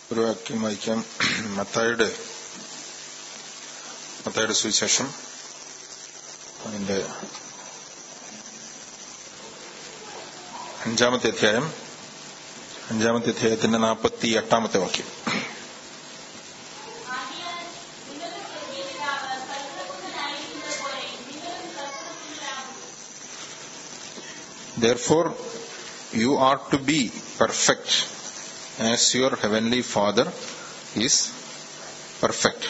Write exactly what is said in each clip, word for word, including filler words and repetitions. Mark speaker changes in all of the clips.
Speaker 1: ഒരു വാക്യം വായിക്കാം. മത്തായിയുടെ മത്തായിയുടെ സുവിശേഷം അതിന്റെ അഞ്ചാമത്തെ അധ്യായം അഞ്ചാമത്തെ അധ്യായത്തിന്റെ നാൽപ്പത്തി എട്ടാമത്തെ വാക്യം. Therefore, you are to be perfect as your heavenly Father is perfect.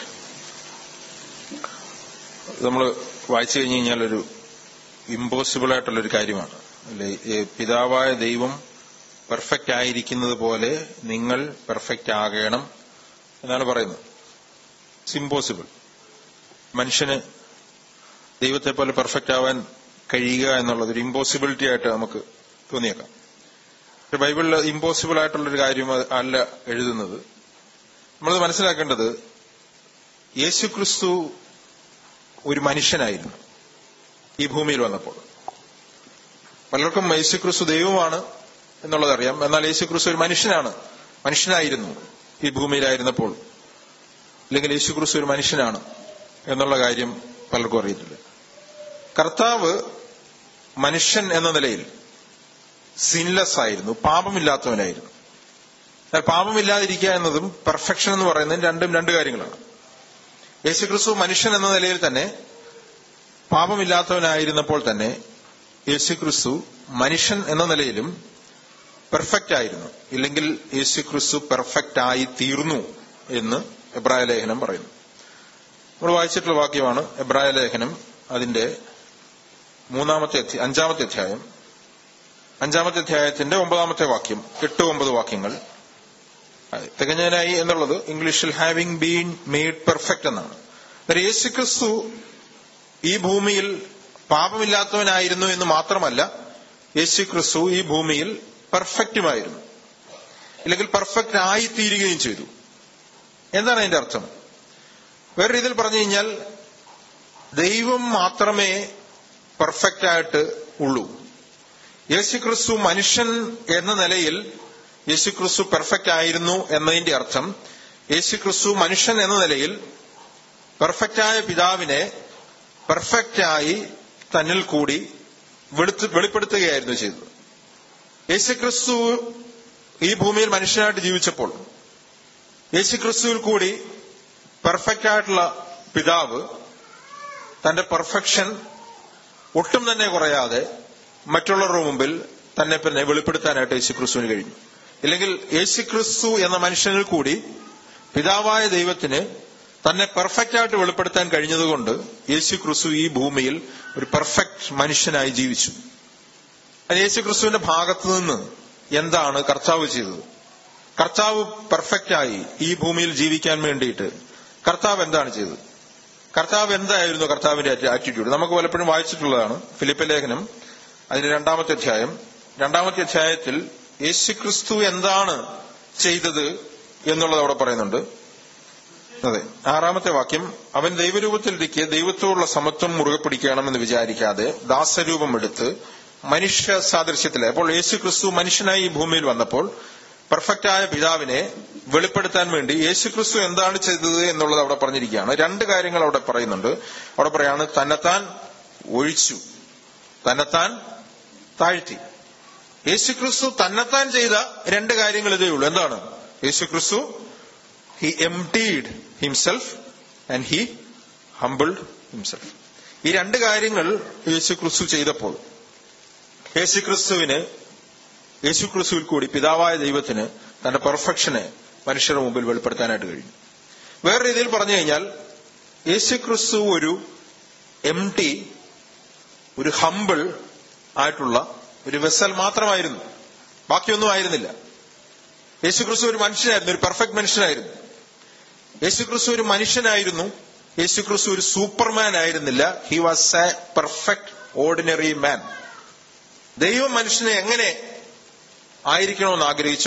Speaker 1: നമ്മൾ വായിച്ചു കഴിഞ്ഞു കഴിഞ്ഞാൽ ഒരു ഇമ്പോസിബിൾ ആയിട്ടുള്ളൊരു കാര്യമാണ് അല്ലെ. പിതാവായ ദൈവം പെർഫെക്റ്റ് ആയിരിക്കുന്നത് പോലെ നിങ്ങൾ പെർഫെക്റ്റ് ആകണം എന്നാണ് പറയുന്നത്. It's impossible. മനുഷ്യന് ദൈവത്തെ പോലെ പെർഫെക്റ്റ് ആവാൻ കഴിയുക എന്നുള്ളത് ഒരു ഇമ്പോസിബിലിറ്റി ആയിട്ട് നമുക്ക് തോന്നിയേക്കാം. പക്ഷെ ബൈബിളിൽ ഇമ്പോസിബിൾ ആയിട്ടുള്ളൊരു കാര്യം അല്ല എഴുതുന്നത്. നമ്മളത് മനസ്സിലാക്കേണ്ടത്, യേശുക്രിസ്തു ഒരു മനുഷ്യനായിരുന്നു ഈ ഭൂമിയിൽ വന്നപ്പോൾ. പലർക്കും യേശുക്രിസ്തു ദൈവമാണ് എന്നുള്ളത് അറിയാം, എന്നാൽ യേശുക്രിസ്തു ഒരു മനുഷ്യനാണ് മനുഷ്യനായിരുന്നു ഈ ഭൂമിയിലായിരുന്നപ്പോൾ. അല്ലെങ്കിൽ യേശുക്രിസ്തു ഒരു മനുഷ്യനാണ് എന്നുള്ള കാര്യം പലർക്കും അറിയത്തില്ല. കർത്താവ് മനുഷ്യൻ എന്ന നിലയിൽ സിൻലെസ് ആയിരുന്നു, പാപമില്ലാത്തവനായിരുന്നു. എന്നാൽ പാപമില്ലാതിരിക്കുക എന്നതും പെർഫെക്ഷൻ എന്ന് പറയുന്നതും രണ്ടും രണ്ട് കാര്യങ്ങളാണ്. യേശുക്രിസ്തു മനുഷ്യൻ എന്ന നിലയിൽ തന്നെ പാപമില്ലാത്തവനായിരുന്നപ്പോൾ തന്നെ യേശുക്രിസ്തു മനുഷ്യൻ എന്ന നിലയിലും പെർഫെക്റ്റ് ആയിരുന്നു. ഇല്ലെങ്കിൽ യേശുക്രിസ്തു പെർഫെക്റ്റ് ആയി തീർന്നു എന്ന് എബ്രായ ലേഖനം പറയുന്നു. നമ്മൾ വായിച്ചിട്ടുള്ള വാക്യമാണ് എബ്രായ ലേഖനം അതിന്റെ മൂന്നാമത്തെ അഞ്ചാമത്തെ അധ്യായം അഞ്ചാമത്തെ അധ്യായത്തിന്റെ ഒമ്പതാമത്തെ വാക്യം. എട്ട് ഒമ്പത് വാക്യങ്ങൾ. തികഞ്ഞനായി എന്നുള്ളത് ഇംഗ്ലീഷിൽ ഹാവിംഗ് ബീൻ മെയ്ഡ് പെർഫെക്റ്റ് എന്നാണ്. യേശുക്രിസ്തു ഈ ഭൂമിയിൽ പാപമില്ലാത്തവനായിരുന്നു എന്ന് മാത്രമല്ല, യേശുക്രിസ്തു ഈ ഭൂമിയിൽ പെർഫെക്റ്റുമായിരുന്നു, ഇല്ലെങ്കിൽ പെർഫെക്റ്റ് ആയി തീരുകയും ചെയ്തു. എന്താണ് അതിന്റെ അർത്ഥം? വേറെ രീതിയിൽ പറഞ്ഞു കഴിഞ്ഞാൽ, ദൈവം മാത്രമേ പെർഫെക്റ്റ് ആയിട്ട് ഉള്ളൂ. യേശുക്രിസ്തു മനുഷ്യൻ എന്ന നിലയിൽ യേശുക്രിസ്തു പെർഫെക്റ്റ് ആയിരുന്നു എന്നതിന്റെ അർത്ഥം, യേശുക്രിസ്തു മനുഷ്യൻ എന്ന നിലയിൽ പെർഫെക്റ്റായ പിതാവിനെ പെർഫെക്റ്റായി തന്നിൽ കൂടി വെളിപ്പെടുത്തുകയായിരുന്നു ചെയ്തത്. യേശുക്രിസ്തു ഈ ഭൂമിയിൽ മനുഷ്യനായിട്ട് ജീവിച്ചപ്പോൾ യേശുക്രിസ്തുവിൽ കൂടി പെർഫെക്റ്റ് ആയിട്ടുള്ള പിതാവ് തന്റെ പെർഫെക്ഷൻ ഒട്ടും തന്നെ കുറയാതെ മറ്റുള്ളവരുടെ മുമ്പിൽ തന്നെ പിന്നെ വെളിപ്പെടുത്താനായിട്ട് യേശുക്രിസ്തുവിന് കഴിഞ്ഞു. ഇല്ലെങ്കിൽ യേശുക്രിസ്തു എന്ന മനുഷ്യനിൽ കൂടി പിതാവായ ദൈവത്തിന് തന്നെ പെർഫെക്റ്റ് ആയിട്ട് വെളിപ്പെടുത്താൻ കഴിഞ്ഞതുകൊണ്ട് യേശുക്രിസ്തു ഈ ഭൂമിയിൽ ഒരു പെർഫെക്റ്റ് മനുഷ്യനായി ജീവിച്ചു. അത് യേശുക്രിസ്തുവിന്റെ ഭാഗത്തു നിന്ന് എന്താണ് കർത്താവ് ചെയ്തത്? കർത്താവ് പെർഫെക്റ്റായി ഈ ഭൂമിയിൽ ജീവിക്കാൻ വേണ്ടിയിട്ട് കർത്താവ് എന്താണ് ചെയ്തത്? കർത്താവ് എന്തായിരുന്നു കർത്താവിന്റെ ആറ്റിറ്റ്യൂഡ്? നമുക്ക് പലപ്പോഴും വായിച്ചിട്ടുള്ളതാണ്. ഫിലിപ്പ് ലേഖനം അതിന്റെ രണ്ടാമത്തെ അധ്യായം രണ്ടാമത്തെ അധ്യായത്തിൽ യേശുക്രിസ്തു എന്താണ് ചെയ്തത് എന്നുള്ളത് അവിടെ പറയുന്നുണ്ട്. അതെ, ആറാമത്തെ വാക്യം. അവൻ ദൈവരൂപത്തിലിരിക്കെ ദൈവത്തോടുള്ള സമത്വം മുറുകെ പിടിക്കണമെന്ന് വിചാരിക്കാതെ ദാസരൂപം എടുത്ത് മനുഷ്യ സാദൃശ്യത്തിലെ. അപ്പോൾ യേശുക്രിസ്തു മനുഷ്യനായി ഈ ഭൂമിയിൽ വന്നപ്പോൾ പെർഫെക്റ്റായ പിതാവിനെ വെളിപ്പെടുത്താൻ വേണ്ടി യേശുക്രിസ്തു എന്താണ് ചെയ്തത് എന്നുള്ളത് അവിടെ പറഞ്ഞിരിക്കുകയാണ്. രണ്ട് കാര്യങ്ങൾ അവിടെ പറയുന്നുണ്ട്. അവിടെ പറയാണ്, തന്നെത്താൻ ഒഴിച്ചു, തന്നെത്താൻ താഴ്ത്തി. യേശുക്രിസ്തു തന്നെത്താൻ ചെയ്ത രണ്ട് കാര്യങ്ങൾ ഇതേ ഉള്ളൂ. എന്താണ്? യേശുക്രിസ്തു he emptied himself and he humbled himself. ഈ രണ്ട് കാര്യങ്ങൾ യേശുക്രിസ്തു ചെയ്തപ്പോൾ യേശുക്രിസ്തുവിന് യേശുക്രിസ്തുവിൽ കൂടി പിതാവായ ദൈവത്തിന് തന്റെ പെർഫെക്ഷനെ മനുഷ്യരുടെ മുമ്പിൽ വെളിപ്പെടുത്താനായിട്ട് കഴിഞ്ഞു. വേറെ രീതിയിൽ പറഞ്ഞു കഴിഞ്ഞാൽ, യേശുക്രിസ്തു ഒരു എംപ്റ്റി, ഒരു ഹംബിൾ ആയിട്ടുള്ള ഒരു വെസൽ മാത്രമായിരുന്നു, ബാക്കിയൊന്നും ആയിരുന്നില്ല. യേശുക്രിസ്തു ഒരു മനുഷ്യനായിരുന്നു, ഒരു പെർഫെക്റ്റ് മനുഷ്യനായിരുന്നു. യേശുക്രിസ്തു ഒരു മനുഷ്യനായിരുന്നു. യേശുക്രിസ്തു ഒരു സൂപ്പർമാൻ ആയിരുന്നില്ല. He was a perfect ordinary man. ദൈവം മനുഷ്യനെ എങ്ങനെ ആയിരിക്കണമെന്ന് ആഗ്രഹിച്ചോ,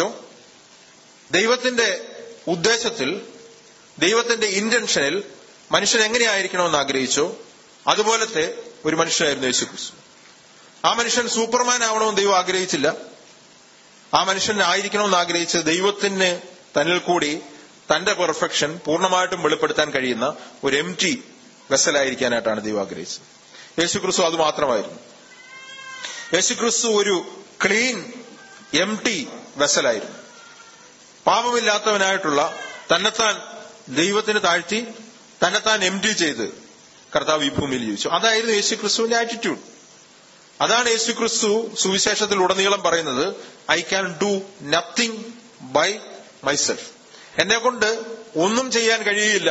Speaker 1: ദൈവത്തിന്റെ ഉദ്ദേശത്തിൽ, ദൈവത്തിന്റെ ഇന്റൻഷനിൽ മനുഷ്യൻ എങ്ങനെയായിരിക്കണമെന്ന് ആഗ്രഹിച്ചോ അതുപോലത്തെ ഒരു മനുഷ്യനായിരുന്നു യേശുക്രിസ്തു. ആ മനുഷ്യൻ സൂപ്പർമാൻ ആവണമെന്ന് ദൈവം ആഗ്രഹിച്ചില്ല. ആ മനുഷ്യൻ ആയിരിക്കണമെന്ന് ആഗ്രഹിച്ചത് ദൈവത്തിന് തന്നിൽ കൂടി തന്റെ പെർഫെക്ഷൻ പൂർണ്ണമായിട്ടും വെളിപ്പെടുത്താൻ കഴിയുന്ന ഒരു എം ടി വെസലായിരിക്കാനായിട്ടാണ് ദൈവം ആഗ്രഹിച്ചത്. യേശുക്രിസ്തു അത് മാത്രമായിരുന്നു. യേശുക്രിസ്തു ഒരു ക്ലീൻ എം ടി വെസലായിരുന്നു. പാപമില്ലാത്തവനായിട്ടുള്ള തന്നെത്താൻ ദൈവത്തിന് താഴ്ത്തി തന്നെത്താൻ എം ടി ചെയ്ത് കർത്താവ് ഈ ഭൂമിയിൽ ജീവിച്ചു. അതായിരുന്നു യേശുക്രിസ്തുവിന്റെ ആറ്റിറ്റ്യൂഡ്. അതാണ് യേശുക്രിസ്തു സുവിശേഷത്തിൽ ഉടനീളം പറയുന്നത്, I can do nothing by myself. എന്നെ കൊണ്ട് ഒന്നും ചെയ്യാൻ കഴിയില്ല.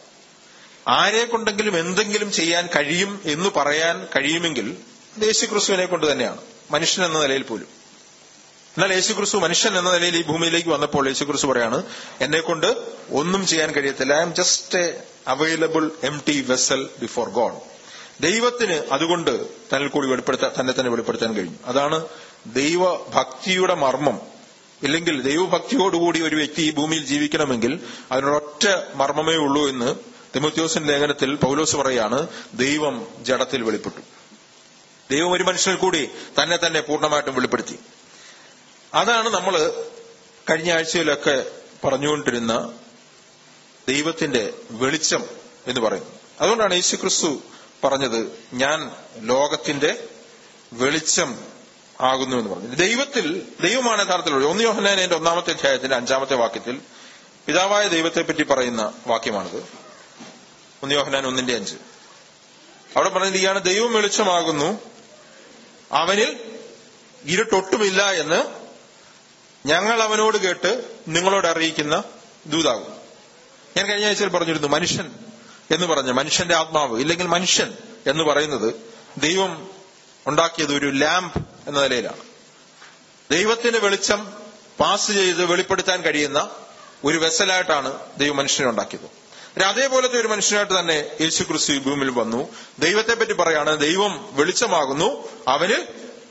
Speaker 1: ആരെ കൊണ്ടെങ്കിലും എന്തെങ്കിലും ചെയ്യാൻ കഴിയും എന്ന് പറയാൻ കഴിയുമെങ്കിൽ അത് യേശുക്രിസ്തുവിനെ കൊണ്ട് തന്നെയാണ്, മനുഷ്യൻ എന്ന നിലയിൽ പോലും. എന്നാൽ യേശുക്രിസ്തു മനുഷ്യൻ എന്ന നിലയിൽ ഈ ഭൂമിയിലേക്ക് വന്നപ്പോൾ യേശുക്രിസ്തു പറയാണ്, എന്നെ കൊണ്ട് ഒന്നും ചെയ്യാൻ കഴിയത്തില്ല. I am just a available empty vessel before God. ദൈവത്തിന് അതുകൊണ്ട് തന്നിൽ കൂടി വെളിപ്പെടുത്താൻ തന്നെ തന്നെ വെളിപ്പെടുത്താൻ കഴിഞ്ഞു. അതാണ് ദൈവഭക്തിയുടെ മർമ്മം. ഇല്ലെങ്കിൽ ദൈവഭക്തിയോടുകൂടി ഒരു വ്യക്തി ഈ ഭൂമിയിൽ ജീവിക്കണമെങ്കിൽ അതിനൊരൊറ്റ മർമ്മമേ ഉള്ളൂ എന്ന് തിമോഥെയോസിന്റെ ലേഖനത്തിൽ പൗലോസ് പറയാണ്, ദൈവം ജഡത്തിൽ വെളിപ്പെട്ടു. ദൈവം ഒരു മനുഷ്യനിൽ കൂടി തന്നെ തന്നെ പൂർണ്ണമായിട്ടും വെളിപ്പെടുത്തി. അതാണ് നമ്മൾ കഴിഞ്ഞ ആഴ്ചയിലൊക്കെ പറഞ്ഞുകൊണ്ടിരുന്ന ദൈവത്തിന്റെ വെളിച്ചം എന്ന് പറയുന്നത്. അതുകൊണ്ടാണ് യേശുക്രിസ്തു പറഞ്ഞത്, ഞാൻ ലോകത്തിന്റെ വെളിച്ചം ആകുന്നു എന്ന് പറഞ്ഞു. ദൈവത്തിൽ ദൈവമാണ് യഥാർത്ഥത്തിലുള്ളത്. ഒന്ന് യോഹന്നാന്റെ ഒന്നാമത്തെ അധ്യായത്തിന്റെ അഞ്ചാമത്തെ വാക്യത്തിൽ പിതാവായ ദൈവത്തെ പറ്റി പറയുന്ന വാക്യമാണിത്. ഒന്ന് യോഹന്നാൻ ഒന്നിന്റെ അഞ്ച്. അവിടെ പറഞ്ഞിരിക്കുകയാണ്, ദൈവം വെളിച്ചമാകുന്നു, അവനിൽ ഇരുട്ടൊട്ടുമില്ല എന്ന് ഞങ്ങൾ അവനോട് കേട്ട് നിങ്ങളോട് അറിയിക്കുന്ന ദൂതാകും. ഞാൻ കഴിഞ്ഞ ആഴ്ചയിൽ പറഞ്ഞിരുന്നു, മനുഷ്യൻ എന്ന് പറഞ്ഞ മനുഷ്യന്റെ ആത്മാവ് ഇല്ലെങ്കിൽ മനുഷ്യൻ എന്ന് പറയുന്നത് ദൈവം ഉണ്ടാക്കിയത് ഒരു ലാമ്പ് എന്ന നിലയിലാണ്. ദൈവത്തിന്റെ വെളിച്ചം പാസ് ചെയ്ത് വെളിപ്പെടുത്താൻ കഴിയുന്ന ഒരു വെസലായിട്ടാണ് ദൈവം മനുഷ്യനെ ഉണ്ടാക്കിയത്. അതേപോലത്തെ ഒരു മനുഷ്യനായിട്ട് തന്നെ യേശുക്രിസ്തു ഈ ഭൂമിയിൽ വന്നു. ദൈവത്തെ പറ്റി പറയാണ്, ദൈവം വെളിച്ചമാകുന്നു, അവന്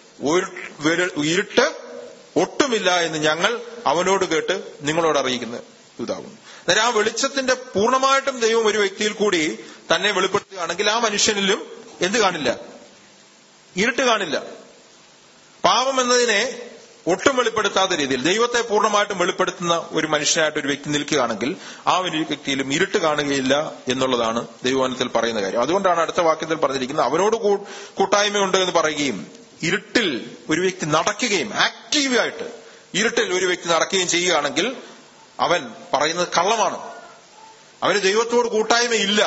Speaker 1: ഇരുട്ട് ഒട്ടുമില്ല എന്ന് ഞങ്ങൾ അവനോട് കേട്ട് നിങ്ങളോട് അറിയിക്കുന്ന ഇതാകുന്നു. അന്നേരം ആ വെളിച്ചത്തിന്റെ പൂർണ്ണമായിട്ടും ദൈവം ഒരു വ്യക്തിയിൽ കൂടി തന്നെ വെളിപ്പെടുത്തുകയാണെങ്കിൽ ആ മനുഷ്യനിലും എന്ത് കാണില്ല? ഇരുട്ട് കാണില്ല. പാപം എന്നതിനെ ഒട്ടും വെളിപ്പെടുത്താത്ത രീതിയിൽ ദൈവത്തെ പൂർണ്ണമായിട്ടും വെളിപ്പെടുത്തുന്ന ഒരു മനുഷ്യനായിട്ട് ഒരു വ്യക്തി നിൽക്കുകയാണെങ്കിൽ ആ ഒരു വ്യക്തിയിലും ഇരുട്ട് കാണുകയില്ല എന്നുള്ളതാണ് ദൈവവചനത്തിൽ പറയുന്ന കാര്യം. അതുകൊണ്ടാണ് അടുത്ത വാക്യത്തിൽ പറഞ്ഞിരിക്കുന്നത്, അവനോട് കൂട്ടായ്മയുണ്ട് എന്ന് പറയുകയും ഇരുട്ടിൽ ഒരു വ്യക്തി നടക്കുകയും ആക്റ്റീവായിട്ട് ഇരുട്ടിൽ ഒരു വ്യക്തി നടക്കുകയും ചെയ്യുകയാണെങ്കിൽ അവൻ പറയുന്നത് കള്ളമാണ്. അവന് ദൈവത്തോട് കൂട്ടായ്മയില്ല.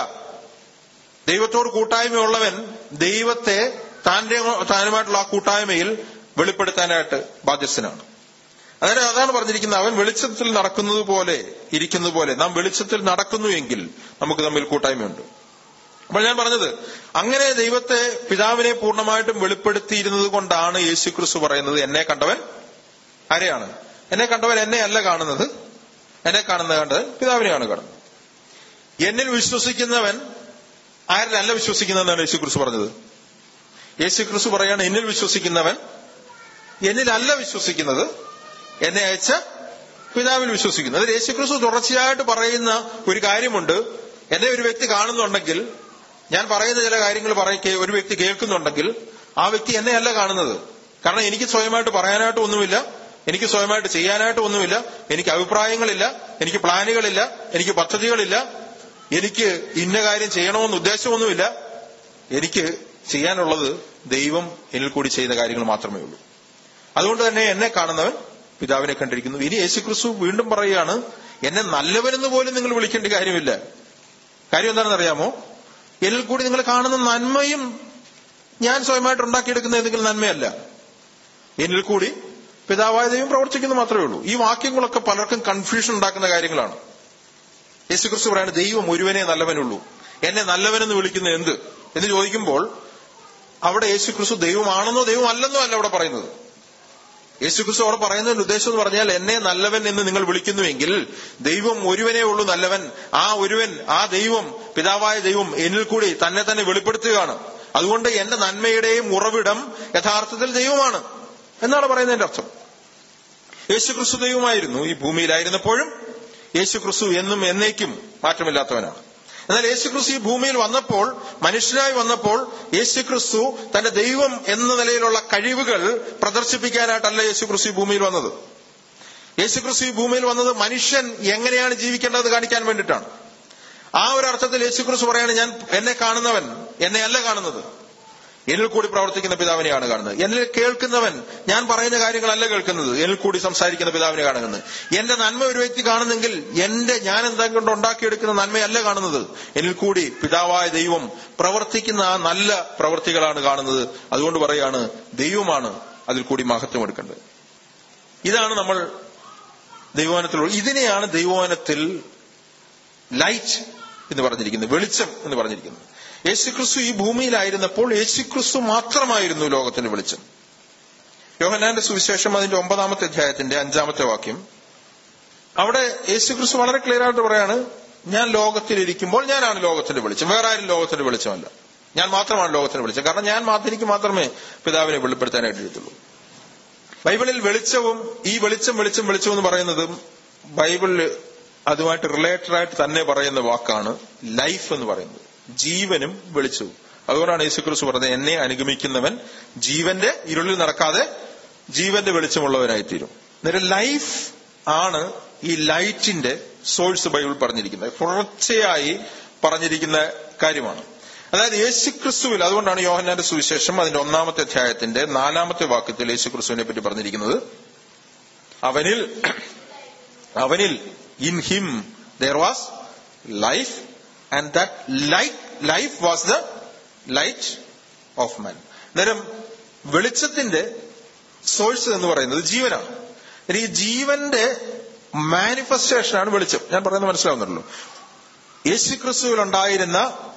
Speaker 1: ദൈവത്തോട് കൂട്ടായ്മയുള്ളവൻ ദൈവത്തെ താന്റെ താനുമായിട്ടുള്ള ആ കൂട്ടായ്മയിൽ വെളിപ്പെടുത്താനായിട്ട് ബാധ്യസ്ഥനാണ്. അതായത് അതാണ് പറഞ്ഞിരിക്കുന്നത്, അവൻ വെളിച്ചത്തിൽ നടക്കുന്നത് പോലെ ഇരിക്കുന്നത് പോലെ നാം വെളിച്ചത്തിൽ നടക്കുന്നു എങ്കിൽ നമുക്ക് തമ്മിൽ കൂട്ടായ്മയുണ്ട്. അപ്പോൾ ഞാൻ പറഞ്ഞത്, അങ്ങനെ ദൈവത്തെ പിതാവിനെ പൂർണ്ണമായിട്ടും വെളിപ്പെടുത്തിയിരുന്നത് കൊണ്ടാണ് യേശുക്രിസ്തു പറയുന്നത്, എന്നെ കണ്ടവൻ ആരെയാണ്? എന്നെ കണ്ടവൻ എന്നെ അല്ല കാണുന്നത്, എന്നെ കാണുന്നത് കണ്ടവൻ പിതാവിനെയാണ് കാണുന്നത്. എന്നിൽ വിശ്വസിക്കുന്നവൻ ആരിലല്ല വിശ്വസിക്കുന്നതെന്നാണ് യേശുക്രിസ്തു പറഞ്ഞത്. യേശുക്രിസ്തു പറയാണ്, എന്നിൽ വിശ്വസിക്കുന്നവൻ എന്നിലല്ല വിശ്വസിക്കുന്നത്, എന്നെ അയച്ച പിതാവിൽ വിശ്വസിക്കുന്നു. അതിൽ യേശുക്രിസ്തു തുടർച്ചയായിട്ട് പറയുന്ന ഒരു കാര്യമുണ്ട്. എന്നെ ഒരു വ്യക്തി കാണുന്നുണ്ടെങ്കിൽ, ഞാൻ പറയുന്ന ചില കാര്യങ്ങൾ പറയ ഒരു വ്യക്തി കേൾക്കുന്നുണ്ടെങ്കിൽ ആ വ്യക്തി എന്നെ അല്ല കാണുന്നത്. കാരണം എനിക്ക് സ്വയമായിട്ട് പറയാനായിട്ട് ഒന്നുമില്ല, എനിക്ക് സ്വയമായിട്ട് ചെയ്യാനായിട്ട് ഒന്നുമില്ല, എനിക്ക് അഭിപ്രായങ്ങളില്ല, എനിക്ക് പ്ലാനുകളില്ല, എനിക്ക് പദ്ധതികളില്ല, എനിക്ക് ഇന്ന കാര്യം ചെയ്യണമെന്ന് ഉദ്ദേശമൊന്നുമില്ല. എനിക്ക് ചെയ്യാനുള്ളത് ദൈവം എന്നിൽ കൂടി ചെയ്യുന്ന കാര്യങ്ങൾ മാത്രമേ ഉള്ളൂ. അതുകൊണ്ട് തന്നെ എന്നെ കാണുന്നവൻ പിതാവിനെ കണ്ടിരിക്കുന്നു. ഇനി യേശുക്രിസ്തു വീണ്ടും പറയുകയാണ്, എന്നെ നല്ലവനെന്ന് പോലും നിങ്ങൾ വിളിക്കേണ്ട കാര്യമില്ല. കാര്യം എന്താണെന്ന് അറിയാമോ? എന്നിൽ കൂടി നിങ്ങൾ കാണുന്ന നന്മയും ഞാൻ സ്വയമായിട്ട് ഉണ്ടാക്കിയെടുക്കുന്ന ഏതെങ്കിലും നന്മയല്ല, എന്നിൽ കൂടി പിതാവായ ദൈവം പ്രവർത്തിക്കുന്നു മാത്രമേ ഉള്ളൂ. ഈ വാക്യങ്ങളൊക്കെ പലർക്കും കൺഫ്യൂഷൻ ഉണ്ടാക്കുന്ന കാര്യങ്ങളാണ്. യേശുക്രിസ്തു പറയാണ്, ദൈവം ഒരുവനെ നല്ലവനുള്ളൂ, എന്നെ നല്ലവനെന്ന് വിളിക്കുന്ന എന്ത് എന്ന് ചോദിക്കുമ്പോൾ അവിടെ യേശുക്രിസ്തു ദൈവമാണെന്നോ ദൈവം അല്ലെന്നോ അല്ല അവിടെ പറയുന്നത്. യേശുക്രിസ്തു അവിടെ പറയുന്നതിന്റെ ഉദ്ദേശം എന്ന് പറഞ്ഞാൽ, എന്നെ നല്ലവൻ എന്ന് നിങ്ങൾ വിളിക്കുന്നുവെങ്കിൽ ദൈവം ഒരുവനേ ഉള്ളൂ നല്ലവൻ. ആ ഒരുവൻ, ആ ദൈവം, പിതാവായ ദൈവം എന്നിൽ കൂടി തന്നെ തന്നെ വെളിപ്പെടുത്തുകയാണ്. അതുകൊണ്ട് എന്റെ നന്മയുടെയും ഉറവിടം യഥാർത്ഥത്തിൽ ദൈവമാണ് എന്നാണ് പറയുന്നതിന്റെ അർത്ഥം. യേശുക്രിസ്തു ദൈവമായിരുന്നു ഈ ഭൂമിയിലായിരുന്നപ്പോഴും. യേശുക്രിസ്തു എന്നും എന്നേക്കും മാറ്റമില്ലാത്തവനാണ്. എന്നാൽ യേശുക്രിസ്തു ഈ ഭൂമിയിൽ വന്നപ്പോൾ, മനുഷ്യനായി വന്നപ്പോൾ, യേശുക്രിസ്തു തന്റെ ദൈവം എന്ന നിലയിലുള്ള കഴിവുകൾ പ്രദർശിപ്പിക്കാനായിട്ടല്ല യേശുക്രിസ്തു ഈ ഭൂമിയിൽ വന്നത്. യേശുക്രിസ്തു ഈ ഭൂമിയിൽ വന്നത് മനുഷ്യൻ എങ്ങനെയാണ് ജീവിക്കേണ്ടത് കാണിക്കാൻ വേണ്ടിയിട്ടാണ്. ആ ഒരു അർത്ഥത്തിൽ യേശുക്രിസ്തു പറയാണ്, ഞാൻ എന്നെ കാണുന്നവൻ എന്നെ അല്ല കാണുന്നത്, എന്നിൽ കൂടി പ്രവർത്തിക്കുന്ന പിതാവിനെയാണ് കാണുന്നത്. എന്നിൽ കേൾക്കുന്നവൻ ഞാൻ പറയുന്ന കാര്യങ്ങളല്ല കേൾക്കുന്നത്, എന്നിൽ കൂടി സംസാരിക്കുന്ന പിതാവിനെ കാണുന്നത്. എന്റെ നന്മ ഒരു വ്യക്തി കാണുന്നെങ്കിൽ എന്റെ ഞാൻ എന്തെങ്കിലും കൊണ്ട് ഉണ്ടാക്കിയെടുക്കുന്ന നന്മയല്ല കാണുന്നത്, എന്നിൽ കൂടി പിതാവായ ദൈവം പ്രവർത്തിക്കുന്ന ആ നല്ല പ്രവൃത്തികളാണ് കാണുന്നത്. അതുകൊണ്ട് പറയാണ്, ദൈവമാണ് അതിൽ കൂടി മഹത്വം എടുക്കേണ്ടത്. ഇതാണ് നമ്മൾ ദൈവവചനത്തിലുള്ള, ഇതിനെയാണ് ദൈവവചനത്തിൽ ലൈറ്റ് എന്ന് പറഞ്ഞിരിക്കുന്നത്, വെളിച്ചം എന്ന് പറഞ്ഞിരിക്കുന്നത്. യേശുക്രിസ്തു ഈ ഭൂമിയിലായിരുന്നപ്പോൾ യേശുക്രിസ്തു മാത്രമായിരുന്നു ലോകത്തിന്റെ വെളിച്ചം. യോഹന്നാന്റെ സുവിശേഷം അതിന്റെ ഒമ്പതാമത്തെ അധ്യായത്തിന്റെ അഞ്ചാമത്തെ വാക്യം, അവിടെ യേശുക്രിസ്തു വളരെ ക്ലിയർ ആയിട്ട് പറയാണ്, ഞാൻ ലോകത്തിലിരിക്കുമ്പോൾ ഞാനാണ് ലോകത്തിന്റെ വെളിച്ചം, വേറെ ആരും ലോകത്തിന്റെ വെളിച്ചമല്ല, ഞാൻ മാത്രമാണ് ലോകത്തിന്റെ വെളിച്ചം. കാരണം ഞാൻ എനിക്ക് മാത്രമേ പിതാവിനെ വെളിപ്പെടുത്താനായിട്ട് എഴുതുള്ളൂ. ബൈബിളിൽ വെളിച്ചവും ഈ വെളിച്ചം വെളിച്ചം വെളിച്ചം എന്ന് പറയുന്നതും ബൈബിളിൽ അതുമായിട്ട് റിലേറ്റഡ് ആയിട്ട് തന്നെ പറയുന്ന വാക്കാണ് ലൈഫ് എന്ന് പറയുന്നത്, ജീവനും വെളിച്ചവും. അതുകൊണ്ടാണ് യേശുക്രിസ്തു പറഞ്ഞത്, എന്നെ അനുഗമിക്കുന്നവൻ ജീവന്റെ ഇരുളിൽ നടക്കാതെ ജീവന്റെ വെളിച്ചമുള്ളവനായിത്തീരും. അന്നേരം ലൈഫ് ആണ് ഈ ലൈറ്റിന്റെ സോഴ്സ് ബൈബിൾ പറഞ്ഞിരിക്കുന്നത്, തുടർച്ചയായി പറഞ്ഞിരിക്കുന്ന കാര്യമാണ്. അതായത് യേശുക്രിസ്തുവിൽ, അതുകൊണ്ടാണ് യോഹന്നാന്റെ സുവിശേഷം അതിന്റെ ഒന്നാമത്തെ അധ്യായത്തിന്റെ നാലാമത്തെ വാക്യത്തിൽ യേശുക്രിസ്തുവിനെ പറ്റി പറഞ്ഞിരിക്കുന്നത്, അവനിൽ അവനിൽ in him there was life and that light life was the light of man. അന്നേരം വെളിച്ചത്തിന്റെ സോഴ്സ് എന്ന് പറയുന്നത് ജീവനാണ്. ഈ ജീവന്റെ മാനിഫെസ്റ്റേഷനാണ് വെളിച്ചം. ഞാൻ പറയുന്നത് മനസ്സിലാവുന്നുണ്ടല്ലോ. യേശുക്രിസ്തുവിൽ ഉണ്ടായിരുന്ന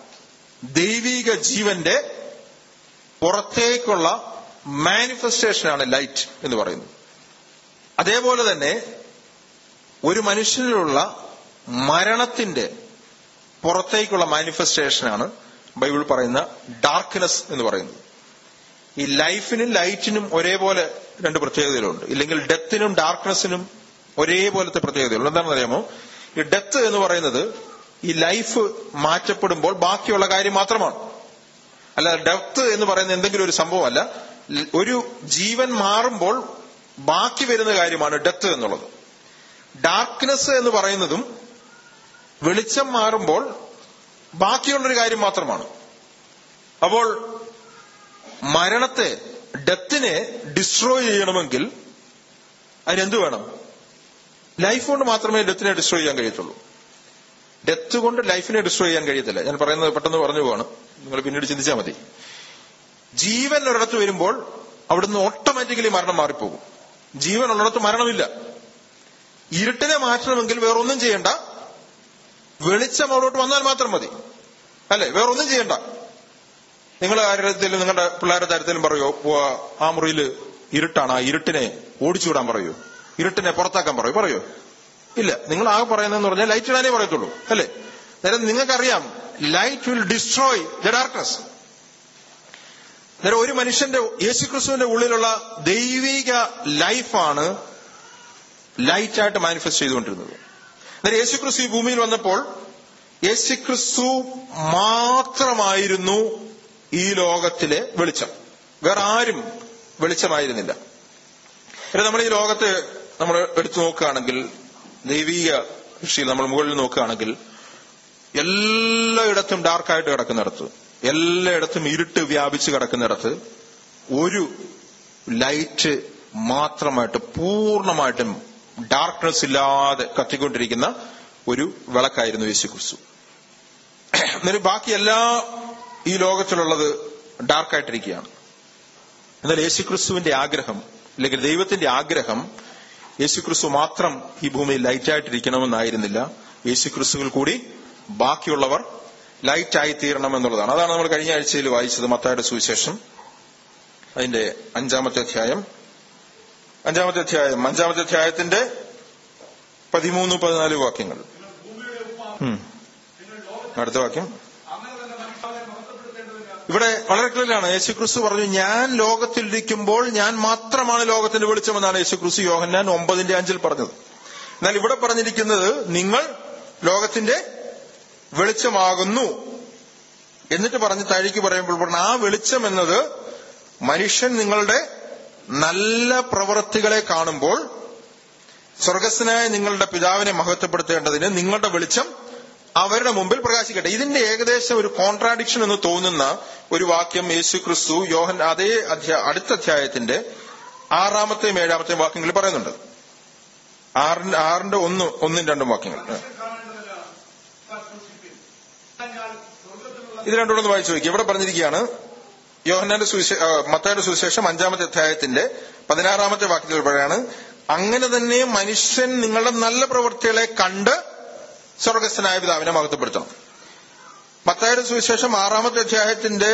Speaker 1: ദൈവിക ജീവന്റെ പുറത്തേക്കുള്ള മാനിഫെസ്റ്റേഷനാണ് ലൈറ്റ് എന്ന് പറയുന്നത്. അതേപോലെ തന്നെ ഒരു മനുഷ്യനിലുള്ള മരണത്തിന്റെ പുറത്തേക്കുള്ള മാനിഫെസ്റ്റേഷനാണ് ബൈബിൾ പറയുന്ന ഡാർക്ക്നെസ് എന്ന് പറയുന്നത്. ഈ ലൈഫിനും ലൈറ്റിനും ഒരേപോലെ രണ്ട് പ്രത്യേകതകളുണ്ട്. ഇല്ലെങ്കിൽ ഡെത്തിനും ഡാർക്ക്നെസ്സിനും ഒരേപോലത്തെ പ്രത്യേകതകളുണ്ട്. എന്താണെന്ന് അറിയാമോ? ഈ ഡെത്ത് എന്ന് പറയുന്നത് ഈ ലൈഫ് മാറ്റപ്പെടുമ്പോൾ ബാക്കിയുള്ള കാര്യം മാത്രമാണ്. അല്ല, ഡെത്ത് എന്ന് പറയുന്ന എന്തെങ്കിലും ഒരു സംഭവമല്ല. ഒരു ജീവൻ മാറുമ്പോൾ ബാക്കി വരുന്ന കാര്യമാണ് ഡെത്ത് എന്നുള്ളത്. ഡാർക്ക്നെസ് എന്ന് പറയുന്നതും വെളിച്ചം മാറുമ്പോൾ ബാക്കിയുള്ളൊരു കാര്യം മാത്രമാണ്. അപ്പോൾ മരണത്തെ, ഡെത്തിനെ ഡിസ്ട്രോയ് ചെയ്യണമെങ്കിൽ അതിനെന്ത് വേണം? ലൈഫ് കൊണ്ട് മാത്രമേ ഡെത്തിനെ ഡിസ്ട്രോയ് ചെയ്യാൻ കഴിയത്തുള്ളൂ. ഡെത്ത് കൊണ്ട് ലൈഫിനെ ഡിസ്ട്രോയ് ചെയ്യാൻ കഴിയത്തില്ല. ഞാൻ പറയുന്നത് പെട്ടെന്ന് പറഞ്ഞു പോവാണ്, നിങ്ങൾ പിന്നീട് ചിന്തിച്ചാൽ മതി. ജീവൻ ഒരിടത്ത് വരുമ്പോൾ അവിടുന്ന് ഓട്ടോമാറ്റിക്കലി മരണം മാറിപ്പോകും. ജീവൻ ഉള്ളിടത്ത് മരണമില്ല. ഇരുട്ടിനെ മാറ്റണമെങ്കിൽ വേറൊന്നും ചെയ്യണ്ട, വെളിച്ചം അവിടോട്ട് വന്നാൽ മാത്രം മതി. അല്ലെ, വേറൊന്നും ചെയ്യണ്ട. നിങ്ങൾ ആരുടെയും നിങ്ങളുടെ പിള്ളേരുടെ തരത്തിലും പറയോ, ആ മുറിയിൽ ഇരുട്ടാണ്, ആ ഇരുട്ടിനെ ഓടിച്ചുവിടാൻ പറയോ, ഇരുട്ടിനെ പുറത്താക്കാൻ പറയോ പറയോ ഇല്ല. നിങ്ങൾ ആകെ പറയുന്നതെന്ന് പറഞ്ഞാൽ ലൈറ്റ് ഇടാനേ പറയത്തുള്ളൂ. അല്ലെ, നേരം നിങ്ങൾക്കറിയാം light will destroy the darkness. നേരം ഒരു മനുഷ്യന്റെ, യേശുക്രിസ്തുവിന്റെ ഉള്ളിലുള്ള ദൈവിക ലൈഫാണ് ലൈറ്റായിട്ട് മാനിഫെസ്റ്റ് ചെയ്തുകൊണ്ടിരുന്നത്. അന്നേരം യേശുക്രിസ്തു ഈ ഭൂമിയിൽ വന്നപ്പോൾ യേശുക്രിസ്തു മാത്രമായിരുന്നു ഈ ലോകത്തിലെ വെളിച്ചം. വേറെ ആരും വെളിച്ചമായിരുന്നില്ല. നമ്മൾ ഈ ലോകത്ത് നമ്മൾ എടുത്തു നോക്കുകയാണെങ്കിൽ, ദൈവിക ദൃഷ്ടിയിൽ നമ്മൾ മുകളിൽ നോക്കുകയാണെങ്കിൽ, എല്ലായിടത്തും ഡാർക്കായിട്ട് കിടക്കുന്നിടത്ത്, എല്ലായിടത്തും ഇരുട്ട് വ്യാപിച്ച് കിടക്കുന്നിടത്ത് ഒരു ലൈറ്റ് മാത്രമായിട്ട് പൂർണ്ണമായിട്ടും ഡാർക്ക്നെസ് ഇല്ലാതെ കത്തിക്കൊണ്ടിരിക്കുന്ന ഒരു വിളക്കായിരുന്നു യേശുക്രിസ്തു. എന്നിട്ട് ബാക്കി എല്ലാ ഈ ലോകത്തിലുള്ളത് ഡാർക്കായിട്ടിരിക്കുകയാണ്. എന്നാൽ യേശുക്രിസ്തുവിന്റെ ആഗ്രഹം, അല്ലെങ്കിൽ ദൈവത്തിന്റെ ആഗ്രഹം, യേശുക്രിസ്തു മാത്രം ഈ ഭൂമിയിൽ ലൈറ്റായിട്ടിരിക്കണമെന്നായിരുന്നില്ല. യേശുക്രിസ്തുവിൽ കൂടി ബാക്കിയുള്ളവർ ലൈറ്റായി തീരണം എന്നുള്ളതാണ്. അതാണ് നമ്മൾ കഴിഞ്ഞ ആഴ്ചയിൽ വായിച്ചത്, മത്തായിയുടെ സുവിശേഷം അതിന്റെ അഞ്ചാമത്തെ അധ്യായം അഞ്ചാമത്തെ അധ്യായം അഞ്ചാമത്തെ അധ്യായത്തിന്റെ പതിമൂന്ന് പതിനാല് വാക്യങ്ങൾ. അടുത്ത വാക്യം ഇവിടെ വളരെ ക്ലിയറാണ്. യേശുക്രിസ്തു പറഞ്ഞു, ഞാൻ ലോകത്തിലിരിക്കുമ്പോൾ ഞാൻ മാത്രമാണ് ലോകത്തിന്റെ വെളിച്ചമെന്നാണ് യേശുക്രിസ്തു യോഹന്നാൻ ഒമ്പതിന്റെ അഞ്ചിൽ പറഞ്ഞത്. എന്നാൽ ഇവിടെ പറഞ്ഞിരിക്കുന്നത് നിങ്ങൾ ലോകത്തിന്റെ വെളിച്ചമാകുന്നു എന്നിട്ട് പറഞ്ഞ് താഴേക്ക് പറയുമ്പോൾ പറഞ്ഞ ആ വെളിച്ചം എന്നത് മനുഷ്യൻ നിങ്ങളുടെ നല്ല പ്രവൃത്തികളെ കാണുമ്പോൾ സ്വർഗസ്ഥനായ നിങ്ങളുടെ പിതാവിനെ മഹത്വപ്പെടുത്തേണ്ടതിന് നിങ്ങളുടെ വെളിച്ചം അവരുടെ മുമ്പിൽ പ്രകാശിക്കട്ടെ. ഇതിന്റെ ഏകദേശം ഒരു കോൺട്രാഡിക്ഷൻ എന്ന് തോന്നുന്ന ഒരു വാക്യം യേശു ക്രിസ്തു യോഹൻ അതേ അധ്യായ അടുത്ത അധ്യായത്തിന്റെ ആറാമത്തെയും ഏഴാമത്തെയും വാക്യങ്ങളിൽ പറയുന്നുണ്ട്. ആറിന്റെ ആറിന്റെ ഒന്ന് ഒന്നും രണ്ടും വാക്യങ്ങൾ ഇത് രണ്ടുകൂടെ വായിച്ചു നോക്കി. ഇവിടെ പറഞ്ഞിരിക്കുകയാണ്, യോഹന്നാന്റെ സുവിശേഷം മത്തായിയുടെ സുവിശേഷം അഞ്ചാമത്തെ അധ്യായത്തിന്റെ പതിനാറാമത്തെ വാക്യത്തിൽ പറയാണ്, അങ്ങനെ തന്നെ മനുഷ്യൻ നിങ്ങളുടെ നല്ല പ്രവൃത്തികളെ കണ്ട് സ്വർഗസ്ഥനായ പിതാവിനെ മഹത്വപ്പെടുത്തണം. മത്തായിയുടെ സുവിശേഷം ആറാമത്തെ അധ്യായത്തിന്റെ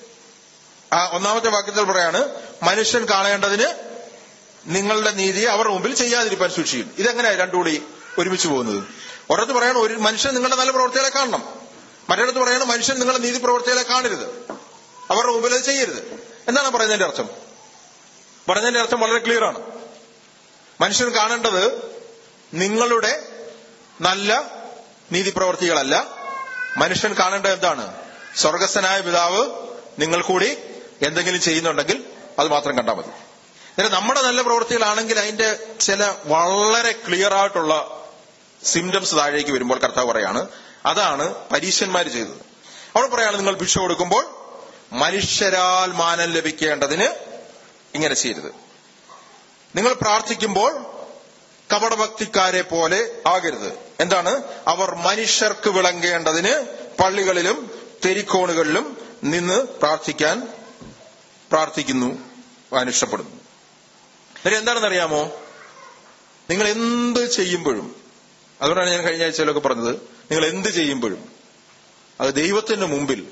Speaker 1: ഒന്നാമത്തെ വാക്യത്തിൽ പറയാണ്, മനുഷ്യൻ കാണേണ്ടതിന് നിങ്ങളുടെ നീതിയെ അവരുടെ മുമ്പിൽ ചെയ്യാതിരിക്കാൻ സൂക്ഷിക്കും. ഇതെങ്ങനെയാണ് രണ്ടുകൂടി ഒരുമിച്ച് പോകുന്നത്? ഒരിടത്ത് പറയണം ഒരു മനുഷ്യൻ നിങ്ങളുടെ നല്ല പ്രവൃത്തികളെ കാണണം, മറ്റൊരിടത്ത് പറയണം മനുഷ്യൻ നിങ്ങളുടെ നീതി പ്രവൃത്തികളെ കാണരുത്, അവരുടെ മുമ്പിൽ അത് ചെയ്യരുത്. എന്താണ് പറയുന്നതിന്റെ അർത്ഥം? പറഞ്ഞതിന്റെ അർത്ഥം വളരെ ക്ലിയർ ആണ്. മനുഷ്യൻ കാണേണ്ടത് നിങ്ങളുടെ നല്ല നീതി പ്രവൃത്തികളല്ല, മനുഷ്യൻ കാണേണ്ടത് എന്താണ്? സ്വർഗസ്ഥനായ പിതാവ് നിങ്ങൾ കൂടി എന്തെങ്കിലും ചെയ്യുന്നുണ്ടെങ്കിൽ അത് മാത്രം കണ്ടാൽ മതി. അതായത് നമ്മുടെ നല്ല പ്രവൃത്തികളാണെങ്കിൽ അതിന്റെ ചില വളരെ ക്ലിയർ ആയിട്ടുള്ള സിംറ്റംസ് താഴേക്ക് വരുമ്പോൾ കർത്താവ് പറയാണ്, അതാണ് പരീശന്മാർ ചെയ്തത്. അവിടെ പറയാണ്, നിങ്ങൾ ഭിക്ഷ കൊടുക്കുമ്പോൾ മനുഷ്യരാൽ മാനം ലഭിക്കേണ്ടതിന് ഇങ്ങനെ ചെയ്യരുത്. നിങ്ങൾ പ്രാർത്ഥിക്കുമ്പോൾ കപടഭക്തിക്കാരെ പോലെ ആകരുത്. എന്താണ്? അവർ മനുഷ്യർക്ക് വിളങ്ങേണ്ടതിന് പള്ളികളിലും തെരിക്കോണുകളിലും നിന്ന് പ്രാർത്ഥിക്കാൻ പ്രാർത്ഥിക്കുന്നു, അനുഷ്ഠപ്പെടുന്നു. എന്നിട്ട് എന്താണെന്നറിയാമോ? നിങ്ങൾ എന്ത് ചെയ്യുമ്പോഴും, അതുകൊണ്ടാണ് ഞാൻ കഴിഞ്ഞ ആഴ്ചയിലൊക്കെ പറഞ്ഞത്, നിങ്ങൾ എന്ത് ചെയ്യുമ്പോഴും അത് ദൈവത്തിന്റെ മുമ്പിൽ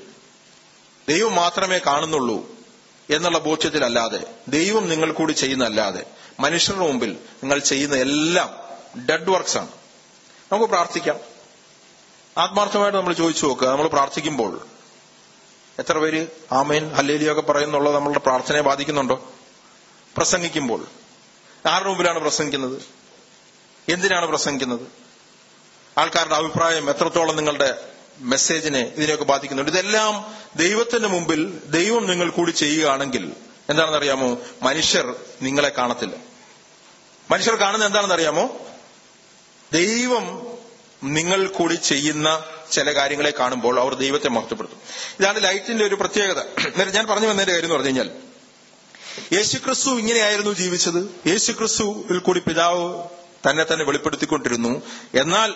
Speaker 1: ദൈവം മാത്രമേ കാണുന്നുള്ളൂ എന്നുള്ള ബോധ്യത്തിലല്ലാതെ, ദൈവം നിങ്ങൾ കൂടി ചെയ്യുന്നതല്ലാതെ മനുഷ്യരുടെ മുമ്പിൽ നിങ്ങൾ ചെയ്യുന്ന എല്ലാം ഡെഡ് വർക്ക്സ് ആണ്. നമുക്ക് പ്രാർത്ഥിക്കാം, ആത്മാർത്ഥമായിട്ട് നമ്മൾ ചോദിച്ചു നോക്കുക. നമ്മൾ പ്രാർത്ഥിക്കുമ്പോൾ എത്ര പേര് ആമേൻ ഹല്ലേലൂയ പറയുന്നുള്ളത് നമ്മളുടെ പ്രാർത്ഥനയെ ബാധിക്കുന്നുണ്ടോ? പ്രസംഗിക്കുമ്പോൾ ആരുടെ മുമ്പിലാണ് പ്രസംഗിക്കുന്നത്? എന്തിനാണ് പ്രസംഗിക്കുന്നത്? ആൾക്കാരുടെ അഭിപ്രായം എത്രത്തോളം നിങ്ങളുടെ മെസ്സേജിനെ ഇതിനെയൊക്കെ ബാധിക്കുന്നുണ്ട്? ഇതെല്ലാം ദൈവത്തിന്റെ മുമ്പിൽ ദൈവം നിങ്ങൾ കൂടി ചെയ്യുകയാണെങ്കിൽ എന്താണെന്നറിയാമോ? മനുഷ്യർ നിങ്ങളെ കാണത്തില്ല. മനുഷ്യർ കാണുന്നത് എന്താണെന്നറിയാമോ? ദൈവം നിങ്ങൾ കൂടി ചെയ്യുന്ന ചില കാര്യങ്ങളെ കാണുമ്പോൾ അവർ ദൈവത്തെ മഹത്വപ്പെടുത്തും. ഇതാണ് ലൈറ്റിന്റെ ഒരു പ്രത്യേകത. ഞാൻ പറഞ്ഞു വന്നതിന്റെ കാര്യം എന്ന് പറഞ്ഞു കഴിഞ്ഞാൽ, യേശുക്രിസ്തു ഇങ്ങനെയായിരുന്നു ജീവിച്ചത്. യേശുക്രിസ്തുവിൽ കൂടി പിതാവ് തന്നെ തന്നെ വെളിപ്പെടുത്തിക്കൊണ്ടിരുന്നു. എന്നാൽ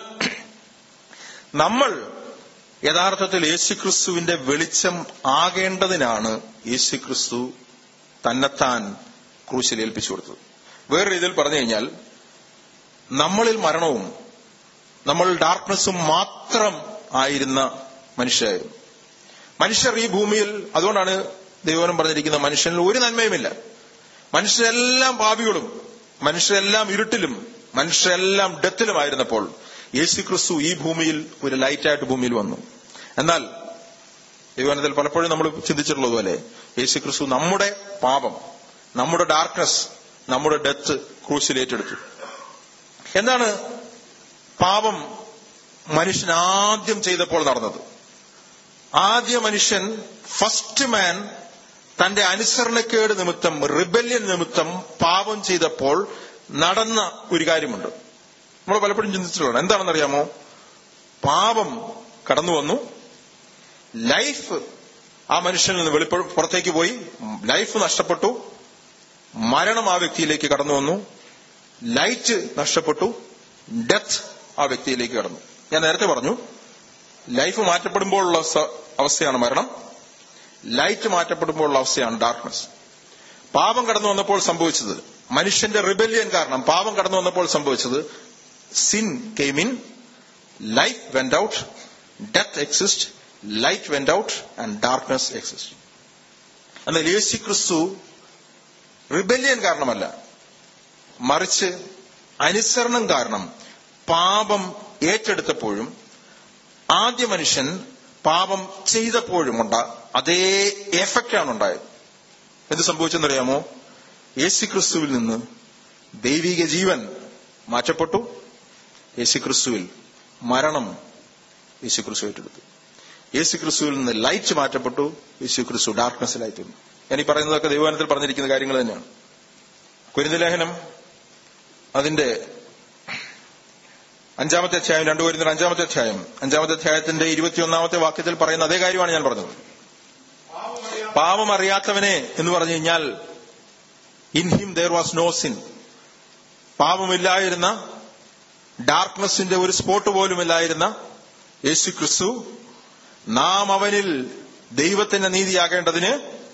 Speaker 1: നമ്മൾ യഥാർത്ഥത്തിൽ യേശുക്രിസ്തുവിന്റെ വെളിച്ചം ആകേണ്ടതിനാണ് യേശുക്രിസ്തു തന്നെത്താൻ ക്രൂശിൽ ഏൽപ്പിച്ചു കൊടുത്തത്. വേറെ രീതിയിൽ പറഞ്ഞു കഴിഞ്ഞാൽ, നമ്മളിൽ മരണവും നമ്മൾ ഡാർക്ക്നെസ്സും മാത്രം ആയിരുന്ന മനുഷ്യരായിരുന്നു. മനുഷ്യർ ഈ ഭൂമിയിൽ, അതുകൊണ്ടാണ് ദൈവം പറഞ്ഞിരിക്കുന്ന മനുഷ്യനിൽ ഒരു നന്മയുമില്ല. മനുഷ്യരെല്ലാം പാപികളും, മനുഷ്യരെല്ലാം ഇരുട്ടിലും, മനുഷ്യരെല്ലാം ഡെത്തിലുമായിരുന്നപ്പോൾ യേശുക്രിസ്തു ഈ ഭൂമിയിൽ ഒരു ലൈറ്റായിട്ട് ഭൂമിയിൽ വന്നു. എന്നാൽ ദൈവത്തിൽ പലപ്പോഴും നമ്മൾ ചിന്തിച്ചിട്ടുള്ളതുപോലെ യേശുക്രിസ്തു നമ്മുടെ പാപം, നമ്മുടെ ഡാർക്ക്നെസ്, നമ്മുടെ ഡെത്ത് ക്രൂശിൽ ഏറ്റെടുത്തു. എന്താണ് പാപം മനുഷ്യൻ ആദ്യം ചെയ്തപ്പോൾ നടന്നത്? ആദ്യ മനുഷ്യൻ, ഫസ്റ്റ് മാൻ, തന്റെ അനുസരണക്കേട് നിമിത്തം, റിബല്യൻ നിമിത്തം പാപം ചെയ്തപ്പോൾ നടന്ന ഒരു കാര്യമുണ്ട്. നമ്മൾ പലപ്പോഴും ചിന്തിച്ചിട്ടുള്ളതാണ്. എന്താണെന്നറിയാമോ? പാപം കടന്നു വന്നു, ലൈഫ് ആ മനുഷ്യനിൽ നിന്ന് വെളിപ്പെ പുറത്തേക്ക് പോയി, ലൈഫ് നഷ്ടപ്പെട്ടു, മരണം ആ വ്യക്തിയിലേക്ക് കടന്നു വന്നു, ലൈറ്റ് നഷ്ടപ്പെട്ടു, ഡെത്ത് ആ വ്യക്തിയിലേക്ക് കടന്നു. ഞാൻ നേരത്തെ പറഞ്ഞു, ലൈഫ് മാറ്റപ്പെടുമ്പോഴുള്ള അവസ്ഥയാണ് മരണം, ലൈറ്റ് മാറ്റപ്പെടുമ്പോഴുള്ള അവസ്ഥയാണ് ഡാർക്ക്നെസ്. പാപം കടന്നു വന്നപ്പോൾ സംഭവിച്ചത്, മനുഷ്യന്റെ റിബല്യൻ കാരണം പാപം കടന്നു വന്നപ്പോൾ സംഭവിച്ചത്, sin came in, life went out, death exist, light went out and darkness exist. എന്നാൽ യേശു ക്രിസ്തു റിബല്യൻ കാരണമല്ല, മറിച്ച് അനുസരണം കാരണം പാപം ഏറ്റെടുത്തപ്പോഴും ആദ്യ മനുഷ്യൻ പാപം ചെയ്തപ്പോഴുമുണ്ട അതേ എഫക്റ്റാണ് ഉണ്ടായത്. എന്ത് സംഭവിച്ചെന്നറിയാമോ? യേശുക്രിസ്തുവിൽ നിന്ന് ദൈവിക ജീവൻ മാറ്റപ്പെട്ടു, യേശുക്രിസ്തുവിൽ മരണം യേശുക്രിസ്തു ഏറ്റെടുത്തു. യേശുക്രിസ്തുവിൽ നിന്ന് ലൈറ്റ് മാറ്റപ്പെട്ടു, യേശുക്രിസ്തു ഡാർക്ക്നെസ്സിലായി തീർന്നു. ഞാൻ ഈ പറയുന്നതൊക്കെ ദൈവവചനത്തിൽ പറഞ്ഞിരിക്കുന്ന കാര്യങ്ങൾ തന്നെയാണ്. കൊരിന്ത്യലേഖനം അതിന്റെ അഞ്ചാമത്തെ അധ്യായം, രണ്ടു കൊരിന്ത്യർ അഞ്ചാമത്തെ അധ്യായം അഞ്ചാമത്തെ അധ്യായത്തിന്റെ ഇരുപത്തിയൊന്നാമത്തെ വാക്യത്തിൽ പറയുന്ന അതേ കാര്യമാണ് ഞാൻ പറഞ്ഞത്. പാപം അറിയാത്തവനെ എന്ന് പറഞ്ഞു കഴിഞ്ഞാൽ in him there was no sin. പാപമില്ലായിരുന്ന, ഡാർക്ക്നെസിന്റെ ഒരു സ്പോട്ട് പോലുമില്ലായിരുന്ന യേശു ക്രിസ്തു, നാം അവനിൽ ദൈവത്തിന്റെ നീതിയാകേണ്ടതിന്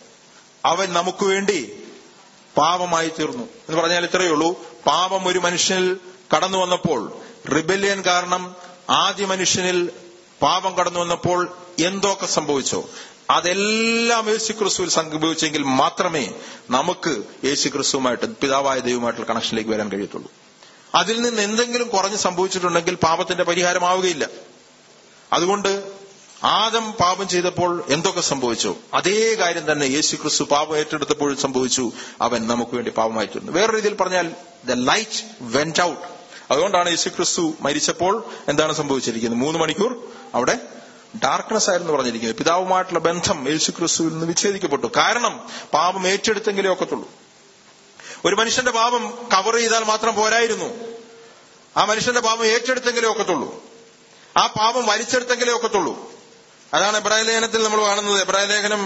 Speaker 1: അവൻ നമുക്ക് വേണ്ടി പാപമായി തീർന്നു എന്ന് പറഞ്ഞാൽ ഇത്രയേ ഉള്ളൂ. പാപം ഒരു മനുഷ്യനിൽ കടന്നു വന്നപ്പോൾ, റിബല്യൻ കാരണം ആദ്യ മനുഷ്യനിൽ പാപം കടന്നു വന്നപ്പോൾ എന്തൊക്കെ സംഭവിച്ചോ അതെല്ലാം യേശു ക്രിസ്തുവിൽ സംഭവിച്ചെങ്കിൽ മാത്രമേ നമുക്ക് യേശു ക്രിസ്തുവുമായിട്ട്, പിതാവായ ദൈവമായിട്ടുള്ള കണക്ഷനിലേക്ക് വരാൻ കഴിയത്തുള്ളൂ. അതിൽ നിന്ന് എന്തെങ്കിലും കുറഞ്ഞ് സംഭവിച്ചിട്ടുണ്ടെങ്കിൽ പാപത്തിന്റെ പരിഹാരമാവുകയില്ല. അതുകൊണ്ട് ആദം പാപം ചെയ്തപ്പോൾ എന്തൊക്കെ സംഭവിച്ചോ അതേ കാര്യം തന്നെ യേശു ക്രിസ്തു പാപം ഏറ്റെടുത്തപ്പോഴും സംഭവിച്ചു. അവൻ നമുക്ക് വേണ്ടി പാപമായി തീർന്നു. വേറെ രീതിയിൽ പറഞ്ഞാൽ ദ ലൈറ്റ് വെന്റ് ഔട്ട്. അതുകൊണ്ടാണ് യേശു ക്രിസ്തു മരിച്ചപ്പോൾ എന്താണ് സംഭവിച്ചിരിക്കുന്നത്? മൂന്ന് മണിക്കൂർ അവിടെ ഡാർക്ക്നെസ് ആയിരുന്നു പറഞ്ഞിരിക്കുന്നത്. പിതാവുമായിട്ടുള്ള ബന്ധം യേശു ക്രിസ്തുവിൽ നിന്ന് വിച്ഛേദിക്കപ്പെട്ടു. കാരണം പാപം ഏറ്റെടുത്തെങ്കിലേ ഒക്കത്തുള്ളൂ. ഒരു മനുഷ്യന്റെ പാപം കവർ ചെയ്താൽ മാത്രം പോരായിരുന്നു. ആ മനുഷ്യന്റെ പാപം ഏറ്റെടുത്തെങ്കിലേ ഒക്കത്തുള്ളൂ. ആ പാപം വലിച്ചെടുത്തെങ്കിലേ ഒക്കത്തുള്ളൂ. അതാണ് എബ്രായ ലേഖനത്തിൽ നമ്മൾ കാണുന്നത്. എബ്രായ ലേഖനം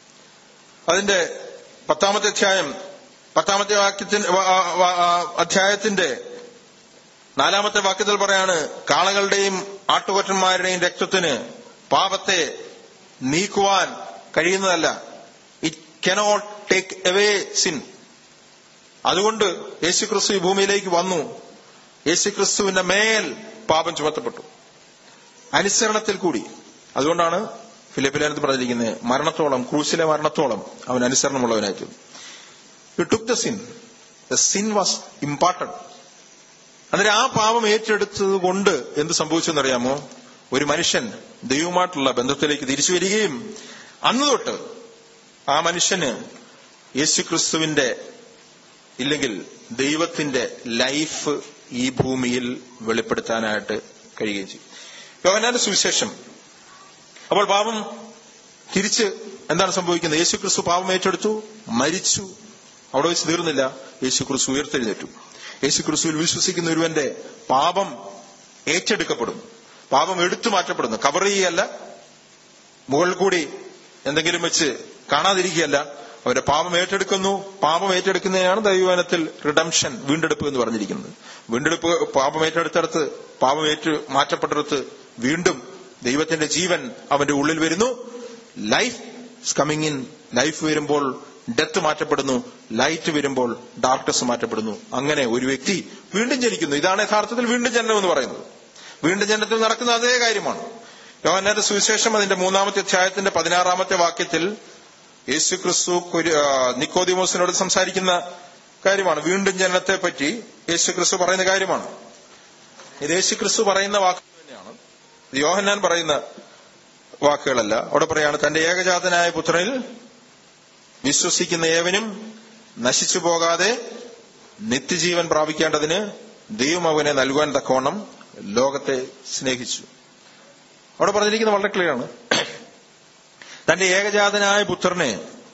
Speaker 1: അതിന്റെ പത്താമത്തെ അധ്യായം പത്താമത്തെ വാക്യത്തിന്റെ അധ്യായത്തിന്റെ നാലാമത്തെ വാക്യത്തിൽ പറയാണ്, കാളകളുടെയും ആട്ടുകൊറ്റന്മാരുടെയും രക്തത്തിന് പാപത്തെ നീക്കുവാൻ കഴിയുന്നതല്ല. It cannot take away sin. അതുകൊണ്ട് യേശുക്രിസ്തു ഈ ഭൂമിയിലേക്ക് വന്നു. യേശുക്രിസ്തുവിന്റെ മേൽ പാപം ചുമത്തപ്പെട്ടു അനുസരണത്തിൽ കൂടി. അതുകൊണ്ടാണ് ഫിലിപ്പിലേനത്തിൽ പറഞ്ഞിരിക്കുന്നത്, മരണത്തോളം, ക്രൂശിലെ മരണത്തോളം അവൻ അനുസരണമുള്ളവനായിരുന്നു. He took the sin. The sin was important. അന്നേരം ആ പാപം ഏറ്റെടുത്തത് കൊണ്ട് എന്ത് സംഭവിച്ചെന്നറിയാമോ? ഒരു മനുഷ്യൻ ദൈവമായിട്ടുള്ള ബന്ധത്തിലേക്ക് തിരിച്ചു വരികയും അന്ന് തൊട്ട് ആ മനുഷ്യന് യേശുക്രിസ്തുവിന്റെ ഇല്ലെങ്കിൽ ദൈവത്തിന്റെ ലൈഫ് ഈ ഭൂമിയിൽ വെളിപ്പെടുത്താനായിട്ട് കഴിയുകയും ചെയ്യും. യോഹന്നാന്റെ സുവിശേഷം. അപ്പോൾ പാപം തിരിച്ച് എന്താണ് സംഭവിക്കുന്നത്? യേശുക്രിസ്തു പാപം ഏറ്റെടുത്തു, മരിച്ചു. അവിടെ വെച്ച് തീർന്നില്ല. യേശുക്രിസ്തു ഉയർത്തെഴുന്നേറ്റു. യേശുക്രിസ്തുവിൽ വിശ്വസിക്കുന്ന ഒരുവന്റെ പാപം ഏറ്റെടുക്കപ്പെടും. പാപം എടുത്തു മാറ്റപ്പെടുന്നു. കവർ ചെയ്യല്ല, മുകളിൽ കൂടി എന്തെങ്കിലും വെച്ച് കാണാതിരിക്കുകയല്ല. അവരുടെ പാപം ഏറ്റെടുക്കുന്നു. പാപം ഏറ്റെടുക്കുന്നതിനാണ് ദൈവവചനത്തിൽ റിഡംഷൻ, വീണ്ടെടുപ്പ് എന്ന് പറഞ്ഞിരിക്കുന്നത്. വീണ്ടെടുപ്പ് പാപം ഏറ്റെടുത്തടുത്ത്, പാപം ഏറ്റു മാറ്റപ്പെട്ടിടത്ത് വീണ്ടും ദൈവത്തിന്റെ ജീവൻ അവന്റെ ഉള്ളിൽ വരുന്നു. Life is coming in. Life വരുമ്പോൾ ഡെത്ത് മാറ്റപ്പെടുന്നു. ലൈറ്റ് വരുമ്പോൾ ഡാർക്ക്നെസ് മാറ്റപ്പെടുന്നു. അങ്ങനെ ഒരു വ്യക്തി വീണ്ടും ജനിക്കുന്നു. ഇതാണ് യഥാർത്ഥത്തിൽ വീണ്ടും ജനനം എന്ന് പറയുന്നത്. വീണ്ടും ജനനത്തിൽ നടക്കുന്ന അതേ കാര്യമാണ്. യോഹന്നാന്റെ സുവിശേഷം അതിന്റെ മൂന്നാമത്തെ അധ്യായത്തിന്റെ പതിനാറാമത്തെ വാക്യത്തിൽ യേശുക്രിസ്തു നിക്കോദിമോസിനോട് സംസാരിക്കുന്ന കാര്യമാണ്. വീണ്ടും ജനനത്തെ പറ്റി യേശുക്രിസ്തു പറയുന്ന കാര്യമാണ്. ഇത് യേശുക്രിസ്തു പറയുന്ന വാക്കുകൾ തന്നെയാണ്. ഇത് യോഹന്നാൻ പറയുന്ന വാക്കുകളല്ല. അവിടെ പറയാണ്, തന്റെ ഏകജാതനായ പുത്രനിൽ വിശ്വസിക്കുന്ന ഏവനും നശിച്ചു പോകാതെ നിത്യജീവൻ പ്രാപിക്കേണ്ടതിന് ദൈവം അവനെ നൽകുവാൻ തക്കവണ്ണം ലോകത്തെ സ്നേഹിച്ചു. അവിടെ പറഞ്ഞിരിക്കുന്നത് വളരെ ക്ലിയർ ആണ്. തന്റെ ഏകജാതനായ പുത്രനെ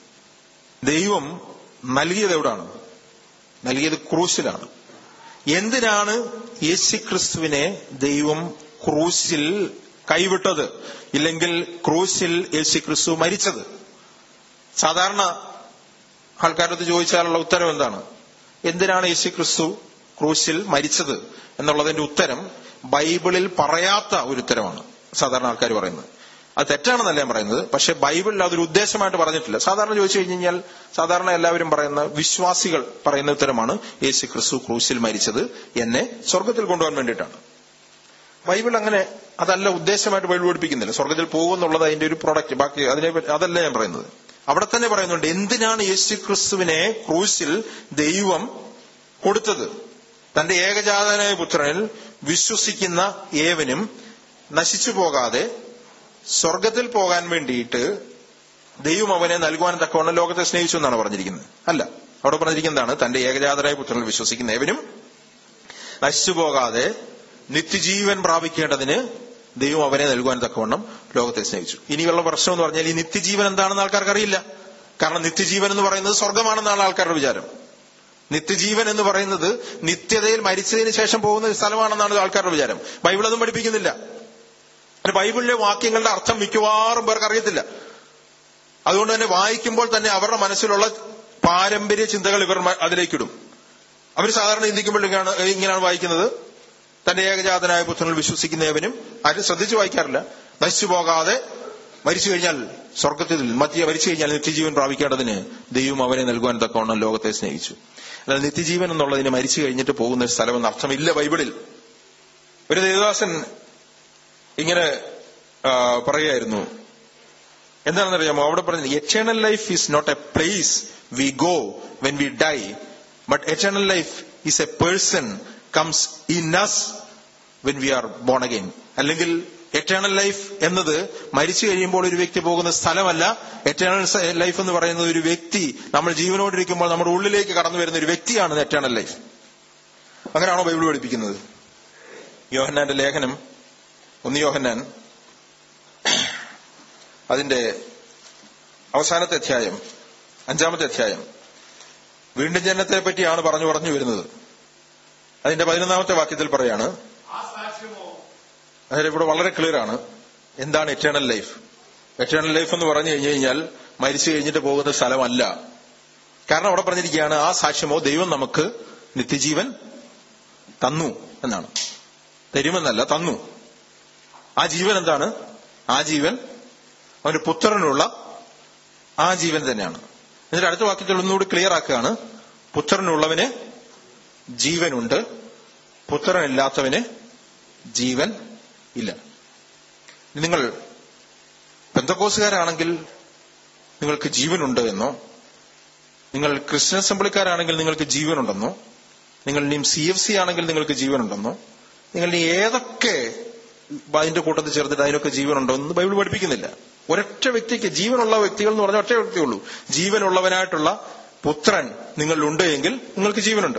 Speaker 1: ദൈവം നൽകിയത് എവിടാണ്? നൽകിയത് ക്രൂശിലാണ്. എന്തിനാണ് യേശുക്രിസ്തുവിനെ ദൈവം ക്രൂശിൽ കൈവിട്ടത്? ഇല്ലെങ്കിൽ ക്രൂശിൽ യേശുക്രിസ്തു മരിച്ചത്? സാധാരണ ആൾക്കാരടുത്ത് ചോദിച്ചാലുള്ള ഉത്തരം എന്താണ്? എന്തിനാണ് യേശുക്രിസ്തു ക്രൂശിൽ മരിച്ചത് എന്നുള്ളതിന്റെ ഉത്തരം ബൈബിളിൽ പറയാത്ത ഒരു ഉത്തരമാണ് സാധാരണ ആൾക്കാർ പറയുന്നത്. അത് തെറ്റാണെന്നല്ല ഞാൻ പറയുന്നത്. പക്ഷെ ബൈബിളിൽ അതൊരു ഉദ്ദേശമായിട്ട് പറഞ്ഞിട്ടില്ല. സാധാരണ ചോദിച്ചു കഴിഞ്ഞ് കഴിഞ്ഞാൽ സാധാരണ എല്ലാവരും പറയുന്ന, വിശ്വാസികൾ പറയുന്ന ഉത്തരമാണ്, യേശുക്രിസ്തു ക്രൂശിൽ മരിച്ചത് എന്നെ സ്വർഗത്തിൽ കൊണ്ടുപോകാൻ വേണ്ടിയിട്ടാണ്. ബൈബിൾ അങ്ങനെ അതല്ല ഉദ്ദേശമായിട്ട് ബൈബിൾ പഠിപ്പിക്കുന്നില്ല. സ്വർഗത്തിൽ പോകുമെന്നുള്ളത് അതിന്റെ ഒരു പ്രൊഡക്റ്റ്. ബാക്കി അതിനെ അതല്ല ഞാൻ പറയുന്നത്. അവിടെ തന്നെ പറയുന്നുണ്ട്, എന്തിനാണ് യേശുക്രിസ്തുവിനെ ക്രൂശിൽ ദൈവം കൊടുത്തത്? തന്റെ ഏകജാതനായ പുത്രനിൽ വിശ്വസിക്കുന്ന ഏവനും നശിച്ചു പോകാതെ സ്വർഗത്തിൽ പോകാൻ വേണ്ടിയിട്ട് ദൈവം അവനെ നൽകുവാൻ തക്കവണ്ണം ലോകത്തെ സ്നേഹിച്ചു എന്നാണ് പറഞ്ഞിരിക്കുന്നത്. അല്ല, അവിടെ പറഞ്ഞിരിക്കുന്നതാണ്, തന്റെ ഏകജാതനായ പുത്രനിൽ വിശ്വസിക്കുന്ന ഏവനും നശിച്ചു പോകാതെ നിത്യജീവൻ പ്രാപിക്കേണ്ടതിന് ദൈവം അവനെ നൽകുവാൻ തക്കവണ്ണം ലോകത്തെ സ്നേഹിച്ചു. ഇനിയുള്ള പ്രശ്നം എന്ന് പറഞ്ഞാൽ, ഈ നിത്യജീവൻ എന്താണെന്ന് ആൾക്കാർക്ക് അറിയില്ല. കാരണം നിത്യജീവൻ എന്ന് പറയുന്നത് സ്വർഗമാണെന്നാണ് ആൾക്കാരുടെ വിചാരം. നിത്യജീവൻ എന്ന് പറയുന്നത് നിത്യതയിൽ മരിച്ചതിന് ശേഷം പോകുന്ന ഒരു സ്ഥലമാണെന്നാണ് ആൾക്കാരുടെ വിചാരം. ബൈബിൾ അതും പഠിപ്പിക്കുന്നില്ല. ബൈബിളിലെ വാക്യങ്ങളുടെ അർത്ഥം മിക്കവാറും പേർക്ക് അറിയത്തില്ല. അതുകൊണ്ട് തന്നെ വായിക്കുമ്പോൾ തന്നെ അവരുടെ മനസ്സിലുള്ള പാരമ്പര്യ ചിന്തകൾ ഇവർ അതിലേക്കിടും. അവർ സാധാരണ ചിന്തിക്കുമ്പോൾ ഇങ്ങനെയാണ് വായിക്കുന്നത്: തന്റെ ഏകജാതനായ പുത്രനിൽ വിശ്വസിക്കുന്നവനും, ആരും ശ്രദ്ധിച്ചു വായിക്കാറില്ല, നശിച്ചു പോകാതെ മരിച്ചു കഴിഞ്ഞാൽ സ്വർഗത്തിൽ മധ്യ മരിച്ചു കഴിഞ്ഞാൽ നിത്യജീവൻ പ്രാപിക്കേണ്ടതിന് ദൈവം അവനെ നൽകുവാൻ തക്കവണ്ണം ലോകത്തെ സ്നേഹിച്ചു. അല്ലാതെ നിത്യജീവൻ എന്നുള്ളതിന് മരിച്ചു കഴിഞ്ഞിട്ട് പോകുന്ന ഒരു സ്ഥലമെന്ന് അർത്ഥമില്ല ബൈബിളിൽ. ഒരു ദേവദാസൻ ഇങ്ങനെ പറയുകയായിരുന്നു, എന്താണെന്നറിയാമോ? അവിടെ പറഞ്ഞത്, eternal life is not a place we go when we die, but eternal life is a person comes in us when we are born again. അല്ലെങ്കിൽ എറ്റേണൽ ലൈഫ് എന്നത് മരിച്ചു കഴിയുമ്പോൾ ഒരു വ്യക്തി പോകുന്ന സ്ഥലമല്ല. എറ്റേണൽ ലൈഫ് എന്ന് പറയുന്നത് ഒരു വ്യക്തി നമ്മൾ ജീവനോടിരിക്കുമ്പോൾ നമ്മുടെ ഉള്ളിലേക്ക് കടന്നു വരുന്ന ഒരു വ്യക്തിയാണ് എറ്റേണൽ ലൈഫ്. അങ്ങനെയാണോ ബൈബിൾ പഠിപ്പിക്കുന്നത്? യോഹന്നാന്റെ ലേഖനം, ഒന്ന് യോഹന്നാൻ അതിന്റെ അവസാനത്തെ അധ്യായം, അഞ്ചാമത്തെ അധ്യായം, വീണ്ടും ജനനത്തെ പറ്റിയാണ് പറഞ്ഞു പറഞ്ഞു വരുന്നത്. അതിന്റെ പതിനൊന്നാമത്തെ വാക്യത്തിൽ പറയാണ്, അതായത് ഇവിടെ വളരെ ക്ലിയർ ആണ് എന്താണ് എറ്റേണൽ ലൈഫ്. എറ്റേണൽ ലൈഫ് എന്ന് പറഞ്ഞു കഴിഞ്ഞു കഴിഞ്ഞാൽ മരിച്ചു കഴിഞ്ഞിട്ട് പോകുന്ന സ്ഥലമല്ല. കാരണം അവിടെ പറഞ്ഞിരിക്കുകയാണ്, ആ സാക്ഷ്യമോ ദൈവം നമുക്ക് നിത്യജീവൻ തന്നു എന്നാണ്. തരുമെന്നല്ല, തന്നു. ആ ജീവൻ എന്താണ്? ആ ജീവൻ അവന്റെ പുത്രനുള്ള ആ ജീവൻ തന്നെയാണ്. എന്നിട്ട് അടുത്ത വാക്യത്തിൽ ഒന്നുകൂടി ക്ലിയർ ആക്കുകയാണ്, പുത്രനുള്ളവന് ജീവനുണ്ട്, പുത്രനില്ലാത്തവന് ജീവൻ ഇല്ല. നിങ്ങൾ പെന്തക്കോസ്തുകാരാണെങ്കിൽ നിങ്ങൾക്ക് ജീവനുണ്ട് എന്നോ, നിങ്ങൾ ക്രിസ്ത്യൻ അസംബ്ലിക്കാരാണെങ്കിൽ നിങ്ങൾക്ക് ജീവനുണ്ടെന്നോ, നിങ്ങൾ ഇനിയും സി എഫ് സി ആണെങ്കിൽ നിങ്ങൾക്ക് ജീവനുണ്ടെന്നോ, നിങ്ങൾ ഇനി ഏതൊക്കെ അതിന്റെ കൂട്ടത്തിൽ ചേർത്തിട്ട് അതിനൊക്കെ ജീവനുണ്ടോ എന്ന് ബൈബിൾ പഠിപ്പിക്കുന്നില്ല. ഒരൊറ്റ വ്യക്തിക്ക് ജീവനുള്ള വ്യക്തികൾ എന്ന് പറഞ്ഞാൽ ഒറ്റ വ്യക്തിയുള്ളൂ. ജീവനുള്ളവനായിട്ടുള്ള പുത്രൻ നിങ്ങളിലുണ്ട് എങ്കിൽ നിങ്ങൾക്ക് ജീവനുണ്ട്.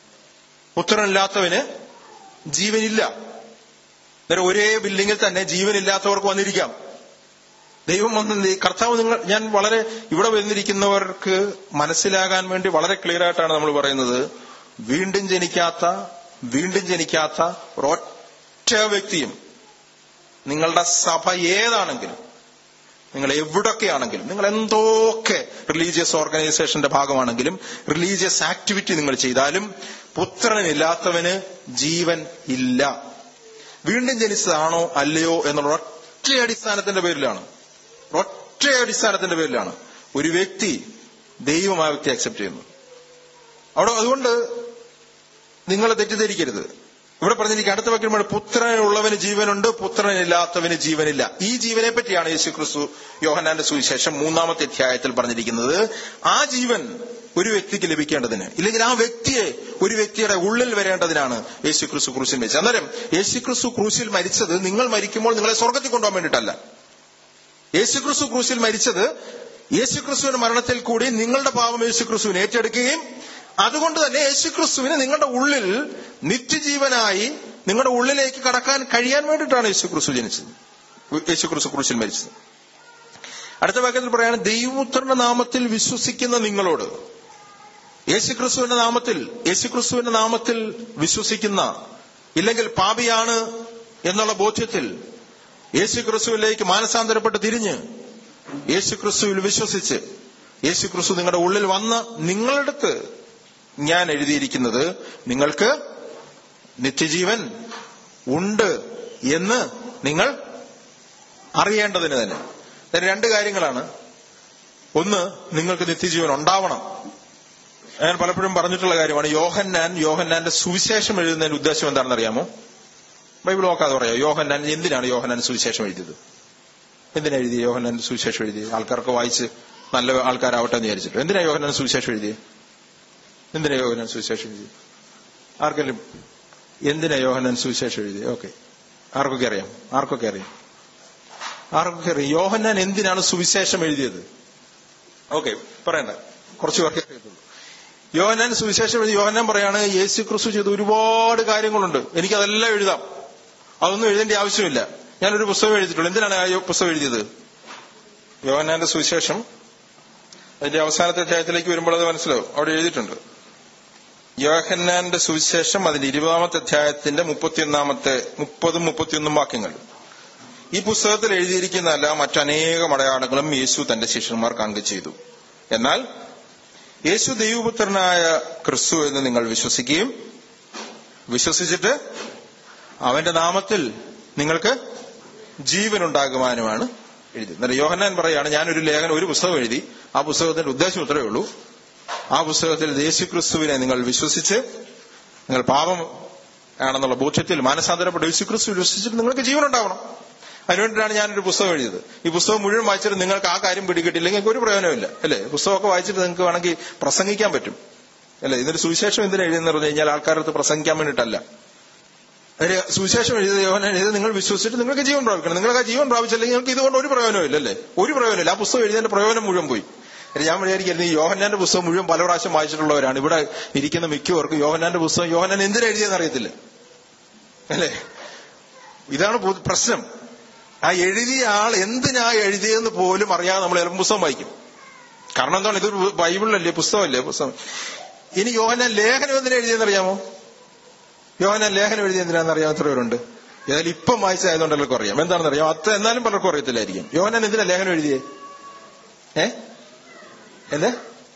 Speaker 1: പുത്രനില്ലാത്തവന് ജീവനില്ല. അന്നേരം ഒരേ ബിൽഡിങ്ങിൽ തന്നെ ജീവനില്ലാത്തവർക്ക് വന്നിരിക്കാം. ദൈവം വന്ന് കർത്താവ് നിങ്ങൾ ഞാൻ വളരെ ഇവിടെ വന്നിരിക്കുന്നവർക്ക് മനസ്സിലാകാൻ വേണ്ടി വളരെ ക്ലിയർ ആയിട്ടാണ് നമ്മൾ പറയുന്നത്. വീണ്ടും ജനിക്കാത്ത വീണ്ടും ജനിക്കാത്ത ഒരൊറ്റ വ്യക്തിയും നിങ്ങളുടെ സഭ ഏതാണെങ്കിലും, നിങ്ങൾ എവിടൊക്കെയാണെങ്കിലും, നിങ്ങൾ എന്തൊക്കെ റിലീജിയസ് ഓർഗനൈസേഷന്റെ ഭാഗമാണെങ്കിലും, റിലീജിയസ് ആക്ടിവിറ്റി നിങ്ങൾ ചെയ്താലും, പുത്രനില്ലാത്തവന് ജീവൻ ഇല്ല. വീണ്ടും ജനിച്ചതാണോ അല്ലയോ എന്നുള്ള ഒറ്റ അടിസ്ഥാനത്തിന്റെ പേരിലാണ് ഒറ്റ അടിസ്ഥാനത്തിന്റെ പേരിലാണ് ഒരു വ്യക്തി ദൈവം ആ വ്യക്തി അക്സെപ്റ്റ് ചെയ്യുന്നു. അവിടെ അതുകൊണ്ട് നിങ്ങൾ തെറ്റിദ്ധരിക്കരുത്. ഇവിടെ പറഞ്ഞിരിക്കുക അടുത്ത വാക്യമാണ്, പുത്രനുള്ളവന് ജീവനുണ്ട്, പുത്രനില്ലാത്തവന് ജീവനില്ല. ഈ ജീവനെ പറ്റിയാണ് യേശു ക്രിസ്തു യോഹന്നാന്റെ സുവിശേഷം മൂന്നാമത്തെ അധ്യായത്തിൽ പറഞ്ഞിരിക്കുന്നത്. ആ ജീവൻ ഒരു വ്യക്തിക്ക് ലഭിക്കേണ്ടതിന്, ഇല്ലെങ്കിൽ ആ വ്യക്തിയെ ഒരു വ്യക്തിയുടെ ഉള്ളിൽ വരേണ്ടതിനാണ് യേശു ക്രിസ്തു ക്രൂശിൽ മരിച്ചത്. അന്നേരം യേശു ക്രിസ്തു ക്രൂശിൽ മരിച്ചത് നിങ്ങൾ മരിക്കുമ്പോൾ നിങ്ങളെ സ്വർഗത്തിൽ കൊണ്ടുപോകാൻ വേണ്ടിയിട്ടല്ല. യേശു ക്രിസ്തു ക്രൂശിൽ മരിച്ചത് യേശു ക്രിസ്തുവിന്റെ മരണത്തിൽ കൂടി നിങ്ങളുടെ പാപം യേശു ക്രിസ്തുവിനെ ഏറ്റെടുക്കുകയും അതുകൊണ്ട് തന്നെ യേശു ക്രിസ്തുവിന് നിങ്ങളുടെ ഉള്ളിൽ നിത്യജീവനായി നിങ്ങളുടെ ഉള്ളിലേക്ക് കടക്കാൻ കഴിയാൻ വേണ്ടിയിട്ടാണ് യേശു ക്രിസ്തു ജനിച്ചത്, യേശു ക്രിസ്തു ക്രൂശിൽ മരിച്ചത്. അടുത്ത വാക്യത്തിൽ പറയാണ്, ദൈവപുത്രന്റെ നാമത്തിൽ വിശ്വസിക്കുന്ന നിങ്ങളോട്, യേശുക്രിസ്തുവിന്റെ നാമത്തിൽ യേശുക്രിസ്തുവിന്റെ നാമത്തിൽ വിശ്വസിക്കുന്ന, ഇല്ലെങ്കിൽ പാപിയാണ് എന്നുള്ള ബോധ്യത്തിൽ യേശുക്രിസ്തുവിലേക്ക് മാനസാന്തരപ്പെട്ട് തിരിഞ്ഞ് യേശുക്രിസ്തുവിൽ വിശ്വസിച്ച് യേശുക്രിസ്തു നിങ്ങളുടെ ഉള്ളിൽ വന്ന് നിങ്ങളുടെ അടുത്ത് ഞാൻ എഴുതിയിരിക്കുന്നത് നിങ്ങൾക്ക് നിത്യജീവൻ ഉണ്ട് എന്ന് നിങ്ങൾ അറിയേണ്ടതിന് തന്നെ. രണ്ട് കാര്യങ്ങളാണ്. ഒന്ന്, നിങ്ങൾക്ക് നിത്യജീവൻ ഉണ്ടാവണം. ഞാൻ പലപ്പോഴും പറഞ്ഞിട്ടുള്ള കാര്യമാണ്. യോഹന്നാൻ യോഹന്നാന്റെ സുവിശേഷം എഴുതുന്നതിന്റെ ഉദ്ദേശം എന്താണെന്ന് അറിയാമോ? ബൈബിൾ നോക്കാതെ പറയാം. യോഹന്നാൻ എന്തിനാണ് യോഹന്നാൻ സുവിശേഷം എഴുതിയത്? എന്തിനാ എഴുതിയത് യോഹന്നാൻ സുവിശേഷം എഴുതിയത്? ആൾക്കാർക്ക് വായിച്ച് നല്ല ആൾക്കാരാവട്ടെ എന്ന് വിചാരിച്ചിട്ട്. എന്തിനാ യോഹന്നാൻ സുവിശേഷം എഴുതിയത്? എന്തിനാ യോഹന്നാൻ സുവിശേഷം എഴുതിയത്? ആർക്കെങ്കിലും എന്തിനാ യോഹന്നാൻ സുവിശേഷം എഴുതിയത്? ഓക്കെ, ആർക്കൊക്കെ അറിയാം? ആർക്കൊക്കെ അറിയാം? ആർക്കൊക്കെ അറിയാം യോഹന്നാൻ എന്തിനാണ് സുവിശേഷം എഴുതിയത്? ഓക്കെ, പറയണ്ട, കുറച്ചു പേർക്ക് അറിയത്തുള്ളൂ. യോഹന്നാൻ സുവിശേഷം എഴുതി. യോഹന്നാൻ പറയാണ്, യേശു ക്രിസ്തു ചെയ്ത ഒരുപാട് കാര്യങ്ങളുണ്ട്, എനിക്കതെല്ലാം എഴുതാം, അതൊന്നും എഴുതേണ്ട ആവശ്യമില്ല, ഞാനൊരു പുസ്തകം എഴുതിയിട്ടുള്ളൂ. എന്തിനാണ് ആ പുസ്തകം എഴുതിയത്? യോഹന്നാന്റെ സുവിശേഷം അതിന്റെ അവസാനത്തെ അധ്യായത്തിലേക്ക് വരുമ്പോൾ അത് മനസ്സിലാവും. അവിടെ എഴുതിയിട്ടുണ്ട്. യോഹന്നാന്റെ സുവിശേഷം അതിന്റെ ഇരുപതാമത്തെ അധ്യായത്തിന്റെ മുപ്പത്തിയൊന്നാമത്തെ മുപ്പതും മുപ്പത്തിയൊന്നും വാക്യങ്ങൾ. ഈ പുസ്തകത്തിൽ എഴുതിയിരിക്കുന്നതല്ല മറ്റനേകം അടയാളങ്ങളും യേശു തന്റെ ശിഷ്യന്മാർക്ക് അങ്ക് ചെയ്തു. എന്നാൽ യേശു ദൈവപുത്രനായ ക്രിസ്തു എന്ന് നിങ്ങൾ വിശ്വസിക്കുകയും വിശ്വസിച്ചിട്ട് അവന്റെ നാമത്തിൽ നിങ്ങൾക്ക് ജീവനുണ്ടാകുവാനുമാണ് എഴുതി. എന്നാൽ യോഹന്നാൻ പറയാണ്, ഞാനൊരു ലേഖനം ഒരു പുസ്തകം എഴുതി, ആ പുസ്തകത്തിന്റെ ഉദ്ദേശം ഇത്രയേ ഉള്ളൂ. ആ പുസ്തകത്തിൽ യേശുക്രിസ്തുവിനെ നിങ്ങൾ വിശ്വസിച്ച് നിങ്ങൾ പാപം ആണെന്നുള്ള ബോധ്യത്തിൽ മാനസാന്തരപ്പെട്ട യേശുക്രിസ്തു വിശ്വസിച്ചിട്ട് നിങ്ങൾക്ക് ജീവനുണ്ടാവണം. അതിനുവേണ്ടിയിട്ടാണ് ഞാനൊരു പുസ്തകം എഴുതിയത്. ഈ പുസ്തകം മുഴുവൻ വായിച്ചിട്ട് നിങ്ങൾക്ക് ആ കാര്യം പിടികിട്ടില്ലെങ്കിൽ നിങ്ങൾക്ക് ഒരു പ്രയോജനമില്ല, അല്ലേ? പുസ്തകമൊക്കെ വായിച്ചിട്ട് നിങ്ങൾക്ക് വേണമെങ്കിൽ പ്രസംഗിക്കാൻ പറ്റും, അല്ലെ? ഇതിന്റെ സുവിശേഷം എന്തിനാ എഴുതിയെന്ന് പറഞ്ഞു കഴിഞ്ഞാൽ ആൾക്കാരുടെ അടുത്ത് പ്രസംഗിക്കാൻ വേണ്ടിയിട്ടല്ല. അതിന് സുവിശേഷം എഴുതിയത് യോഹന്നാൻ എഴുതി നിങ്ങൾ വിശ്വസിച്ചിട്ട് നിങ്ങൾക്ക് ജീവൻ പ്രാപിക്കണം. നിങ്ങൾക്ക് ആ ജീവൻ പ്രാപിച്ചില്ലെങ്കിൽ നിങ്ങൾക്ക് ഇതുകൊണ്ട് ഒരു പ്രയോജനമില്ല, അല്ലേ? ഒരു പ്രയോജനമില്ല. ആ പുസ്തകം എഴുതിയതിന്റെ പ്രയോജനം മുഴുവൻ പോയി. ഞാൻ വിചാരിക്കുന്നു ഈ യോഹന്നാന്റെ പുസ്തകം മുഴുവൻ പല പ്രാവശ്യം വായിച്ചിട്ടുള്ളവരാണ് ഇവിടെ ഇരിക്കുന്ന മിക്കവർക്കും യോഹന്നാന്റെ പുസ്തകം യോഹന്നാൻ എന്തിനാ എഴുതിയെന്ന് അറിയത്തില്ല, അല്ലേ? ഇതാണ് പ്രശ്നം. ആ എഴുതിയ ആൾ എന്തിനാ എഴുതിയെന്ന് പോലും അറിയാതെ നമ്മൾ ചിലപ്പോൾ പുസ്തകം വായിക്കും. കാരണം എന്താണ്? ഇതൊരു ബൈബിളിലല്ലേ, പുസ്തകമല്ലേ, പുസ്തകം. ഇനി യോഹന്നാൻ ലേഖനം എന്തിനാ എഴുതിയെന്ന് അറിയാമോ? യോഹന്നാൻ ലേഖനം എഴുതിയ എന്തിനാന്ന് അറിയാം എത്രവരുണ്ട്. ഏതായാലും ഇപ്പം വായിച്ചതായതുകൊണ്ട് എല്ലാവർക്കും അറിയാം. എന്താണെന്ന് അറിയാം, അത്ര എന്നാലും പലർക്കും അറിയത്തില്ലായിരിക്കും. യോഹന്നാൻ എന്തിനാ ലേഖനം എഴുതിയേ? ഏ എന്ത്?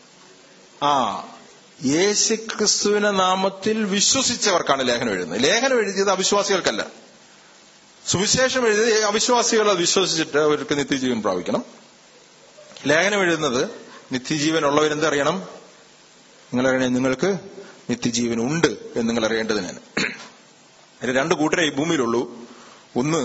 Speaker 1: ആ യേശുക്രിസ്തുവിന്റെ നാമത്തിൽ വിശ്വസിച്ചവർക്കാണ് ലേഖനം എഴുതുന്നത്. ലേഖനം എഴുതിയത് അവിശ്വാസികൾക്കല്ല. സുവിശേഷം എഴുതിയത് അവിശ്വാസികൾ അത് വിശ്വസിച്ചിട്ട് അവർക്ക് നിത്യജീവൻ പ്രാപിക്കണം. ലേഖനം എഴുതുന്നത് നിത്യജീവൻ ഉള്ളവരെന്തറിയണം? നിങ്ങളറിയണേ നിങ്ങൾക്ക് നിത്യജീവൻ ഉണ്ട് എന്ന് നിങ്ങൾ അറിയേണ്ടതിനാണ്. അതിന് രണ്ട് കൂട്ടരേ ഈ ഭൂമിയിലുള്ളൂ. ഒന്ന്